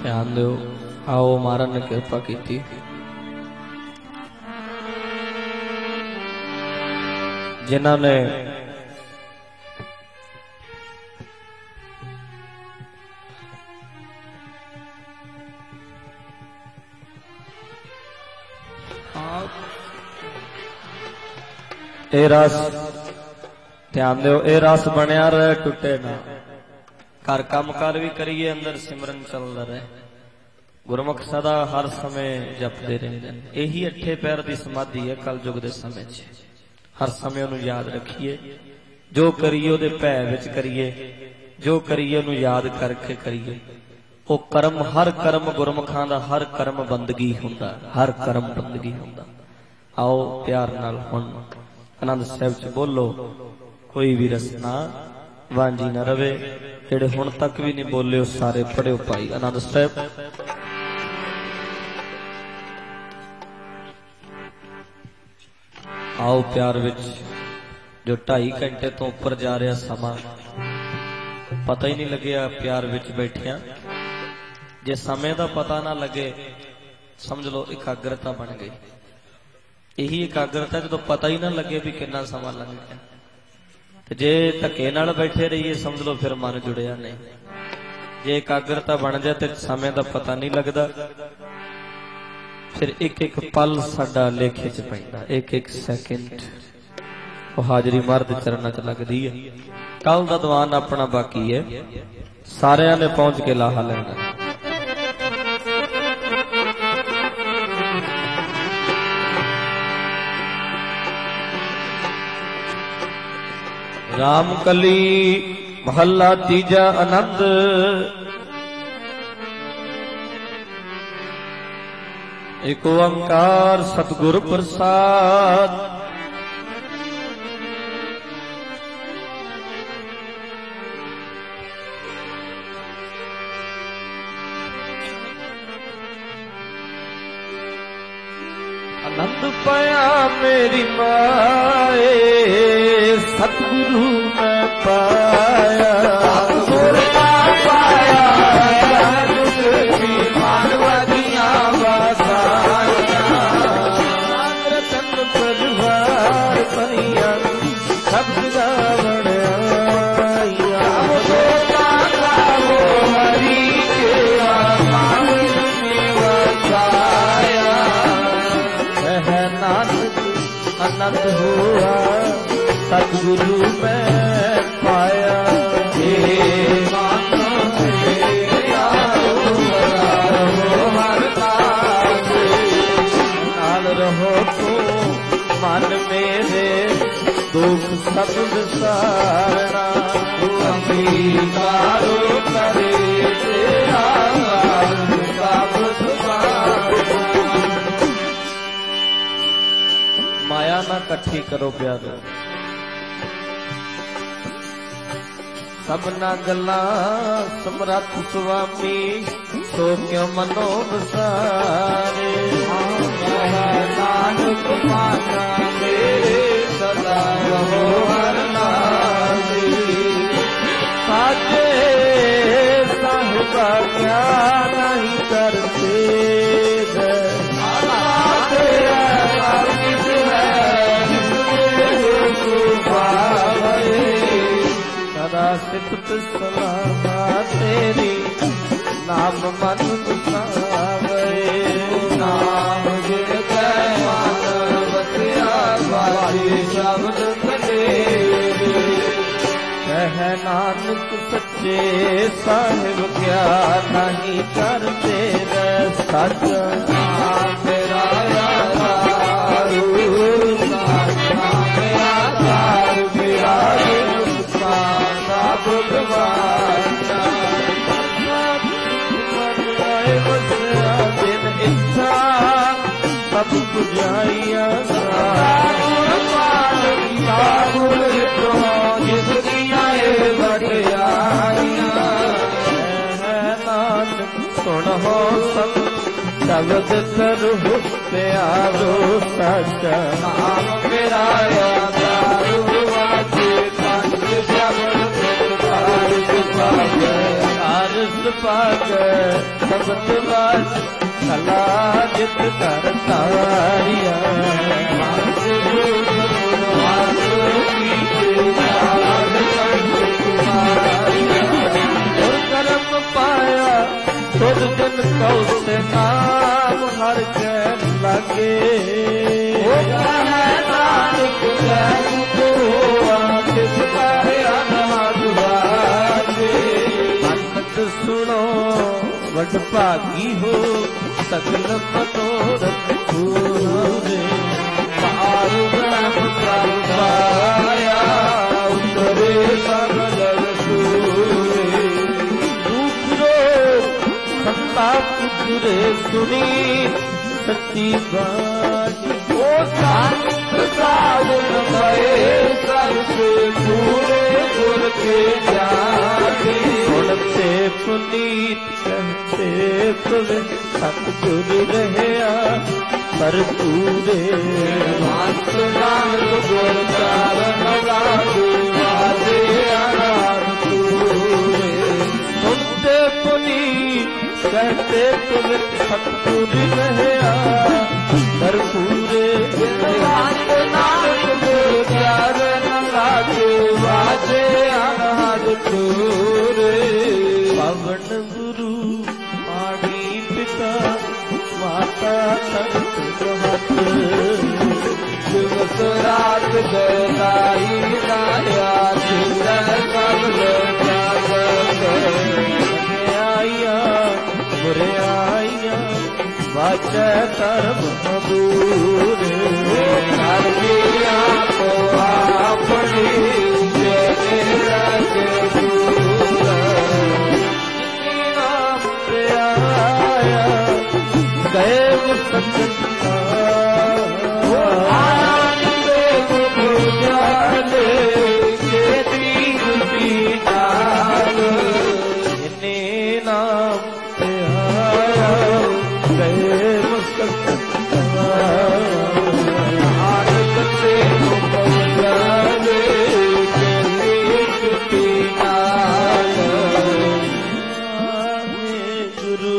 ध्यान दो। आओ महाराज ने कृपा की। जिन्होंने ए रस ध्यान दो, ए रस बनया रहे टुटे ना। घर काम कार भी करिए, अंदर सिमरन चलता रहे, गुरमुख सदा हर समय जपते रहते। यही अठे पैर की समाधि है कल युग के समय च। हर समय उन्हें याद रखिए, जो करिए उहदे भै विच करिए, जो करिए उन्हें याद करके करिए। वो कर्म, हर कर्म गुरमुखां दा हर कर्म बंदगी हुंदा, हर कर्म बंदगी हुंदा। आओ प्यार नाल हुण आनंद साहिब च बोलो, कोई भी रसना वांझी ना रवे। जेड़े हुण तक भी नहीं बोले उस सारे पढ़ियो भाई आनंद साहिब। आओ प्यार विच जो ढाई घंटे तो उपर जा रहा समा पता ही नहीं लगे प्यार विच बैठिया। जे समय का पता ना लगे समझ लो एकाग्रता बन गई। यही एकाग्रता जो पता ही ना लगे भी कितना समा लग गया। जे धक्के नाल बैठे रहिए समझ लो फिर मन जुड़िया नहीं। जे एकाग्रता बन जाए तो समय का पता नहीं लगता। फिर एक एक पल साडा लेखे च पैंदा, एक एक सैकेंड वो हाजरी मर्द चरणा च लगदी है। कल दा दीवान अपना बाकी है, सारिਆਂ ने पहुंच के लाहा लेना। रामकली महला तीजा आनंद। एक ओंकार सतगुर प्रसाद। आनंद पाया मेरी माए, सतगुरु मैं पाया। सतगुरु पाया मानवदिया रतन परिवार परिया सब हरी के आनंद हुआ सतगुरु में पाया। नाल रहो तो मन मेरे दुख सब विसारना। अंगीकारो करे तेरा माया ना कट्ठी करो प्यारो। सबना गला समरथ स्वामी सो क्यों मनो बसारे। नानक माना मेरे सदा रहो हर नाली। साजे साहिबा क्या नहीं करते सदा सिफत सलामा तेरी नाम मन बसावे। नाम जिन कै मानवतिया बाजी शब्द कटे। कह नानक सच्चे साहिब क्या नहीं करते सच। मेरा सब बुझाइया सुन हो सब शब्द करो प्यारो सच। नाम मेरा ਭਾਗੈ ਸਬਦ ਵਾਜ ਕਲਾ ਜਿਤ ਕਰ ਤਾਰਿਆ ਔਰ ਕਰਮ ਪਾਇਆ ਤੁਧ ਜਨ ਕਉ ਸੇ ਨਾਮ ਹਰ ਕੈ ਲਾਗੇ ਹੋ ਕਹੈ ਨਾਨਕ ਜੈ ਮੁਖ ਹੋਆ ਤਿਸ ਪਰ ਅਨਹਦ ਵਾਜੇ ਅੰਤ ਸੁਣੋ ਵਡ ਭਾਗੀ ਹੋ ਸਗਲ ਮਨੋਰਥ ਪੂਰੇ ਪਾਰ ਬ੍ਰਹਮ ਪ੍ਰਭ ਪਾਇਆ ਉਤਰੇ ਸਗਲ ਸੂਰੇ ਦੁਖ ਰੋਗ ਸੰਤਾਪ ਉਤਰੇ ਸੁਣੀ ਸੱਚੀ ਬਾਣੀ ਉਹ ਸੰਤ ਸਾਧਨ ਭਏ ਸਰਸੇ ਪੂਰੇ ਗੁਰ ਕੇ ਜਾਗੇ ਸੁਣਤੇ ਪੁਨੀਤ ਕਹਤੇ ਪਵਿੱਤ ਸਤਿਗੁਰ ਰਹਿਆ ਭਰਪੂਰੇ ਮਾਤ ਨਾਨਕ ਗੁਰ ਚਰਨ ਲਾਗੂ ਵਾਜੇ ਅਨਾਦ ਪੂਰੇ ਸੁਣਤੇ ਪੁਨੀਤ ਕਹਤੇ ਪਵਿੱਤ ਸਤਿਗੁਰ ਰਹਿਆ ਭਰਪੂਰੇ ਮਾਤ ਨਾਨਕ ਗੁਰ ਚਰਨ ਲਾਗੂ ਵਾਜੇ ਅਨਾਦ ਪੂਰੇ ਪਵਨ ਗੁਰੂ ਪਾਣੀ ਪਿਤਾ ਮਾਤਾ ਤਖਤ ਮਹਤ ਦਿਵਸ ਰਾਤ ਗਦਾਈ ਲਾਇਆ ਜਿੰਦਨ ਕਬਲ ਜਾਗਤ ਆਈਆਂ ਮੁਰਿਆਈਆਂ ਵਾਚੈ ਧਰਮ ਮਬੂਰ ਕਰਮੀ ਆਪੋ ਆਪਣੀ ਜੇ ਰਜ ਦੂਰ ਨਾਮ ਪਿਆਇਆ ਗਏ ਮੁਸਤਫਾ ਆਨੰਦੇ ਗੁਰੂ ਜਾਨੇ ਕੇ ਤੀਰ ਪੀਨਾਲ ਇਨੇ ਨਾਮ ਪਿਆਇਆ ਗਏ ਮੁਸਤਫਾ ਆਨੰਦ ਤੇ ਮੁਕਮ ਜਾਨੇ ਕੇ ਤੀਰ ਪੀਨਾਲ ਗੁਰੂ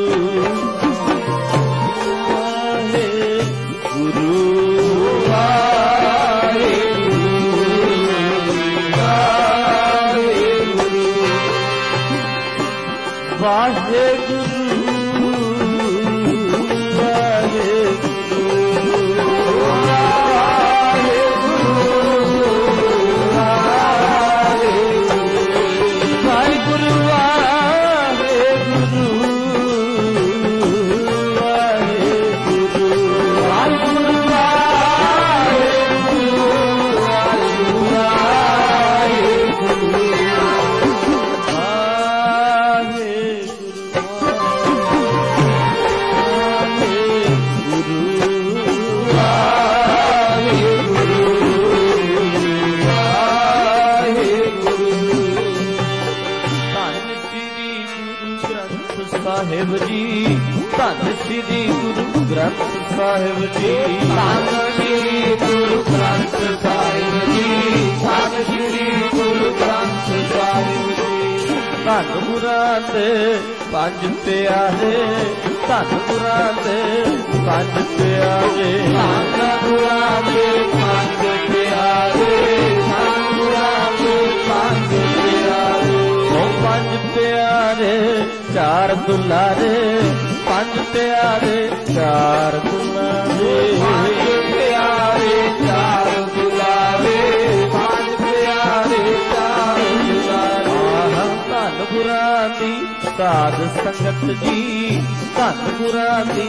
ਸਾਹਿਬ ਜੀ ਧੰਨ ਸ੍ਰੀ ਗੁਰੂ ਗ੍ਰੰਥ ਸਾਹਿਬ ਜੀ ਧੰਨ ਸ੍ਰੀ ਗੁਰੂ ਗ੍ਰੰਥ ਸਾਹਿਬ ਜੀ ਧੰਨ ਸ੍ਰੀ ਗੁਰੂ ਗ੍ਰੰਥ ਸਾਹਿਬ ਜੀ ਧੰਨ ਗੁਰਾਂ ਦੇ ਪੰਜ ਪਿਆਰੇ ਧੰਨ ਗੁਰਾਂ ਦੇ ਪੰਜ ਪਿਆਰੇ ਧੰਨ ਗੁਰਾਂ ਦੇ ਪੰਜ ਪਿਆਰੇ ਧੰਨ ਗੁਰਾਂ ਦੇ ਪੰਜ ਪਿਆਰੇ ਉਹ ਪੰਜ ਪਿਆਰੇ ਚਾਰ ਦੁਲਾਰੇ ਪੰਜ ਪਿਆਰੇ ਚਾਰ ਦੁਲਾਰੇ ਪੰਜ ਪਿਆਰੇ ਚਾਰ ਦੁਲਾਰੇ ਪੰਜ ਪਿਆਰੇ ਚਾਰ ਦੁਲਾਰੇ ਆਹ ਧੰਨ ਗੁਰਾਂ ਦੀ ਸਾਧ ਸੰਗਤ ਜੀ ਧੰਨ ਗੁਰਾਂ ਦੀ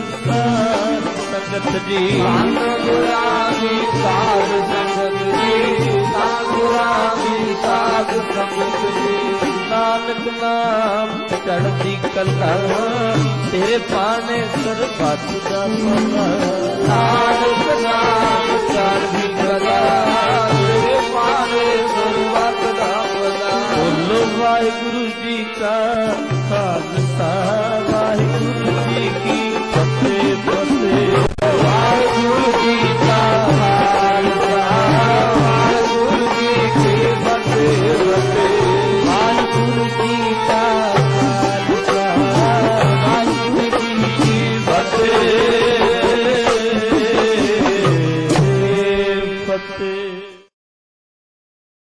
ਸਾਧ ਸੰਗਤ ਜੀ ਧੰਨ ਗੁਰਾਂ ਦੀ ਸਾਧ ਸੰਗਤ ਜੀ ਧੰਨ ਗੁਰਾਂ ਦੀ ਸਾਧ ਸੰਗਤ ਜੀ ਨਾਨਕ ਨਾਮ ਚੜ੍ਹਦੀ ਕਲਾ ਤੇਰੇ ਪਾਣੇ ਸਰਬੱਤ ਦਾ ਭਲਾ ਨਾਨਕ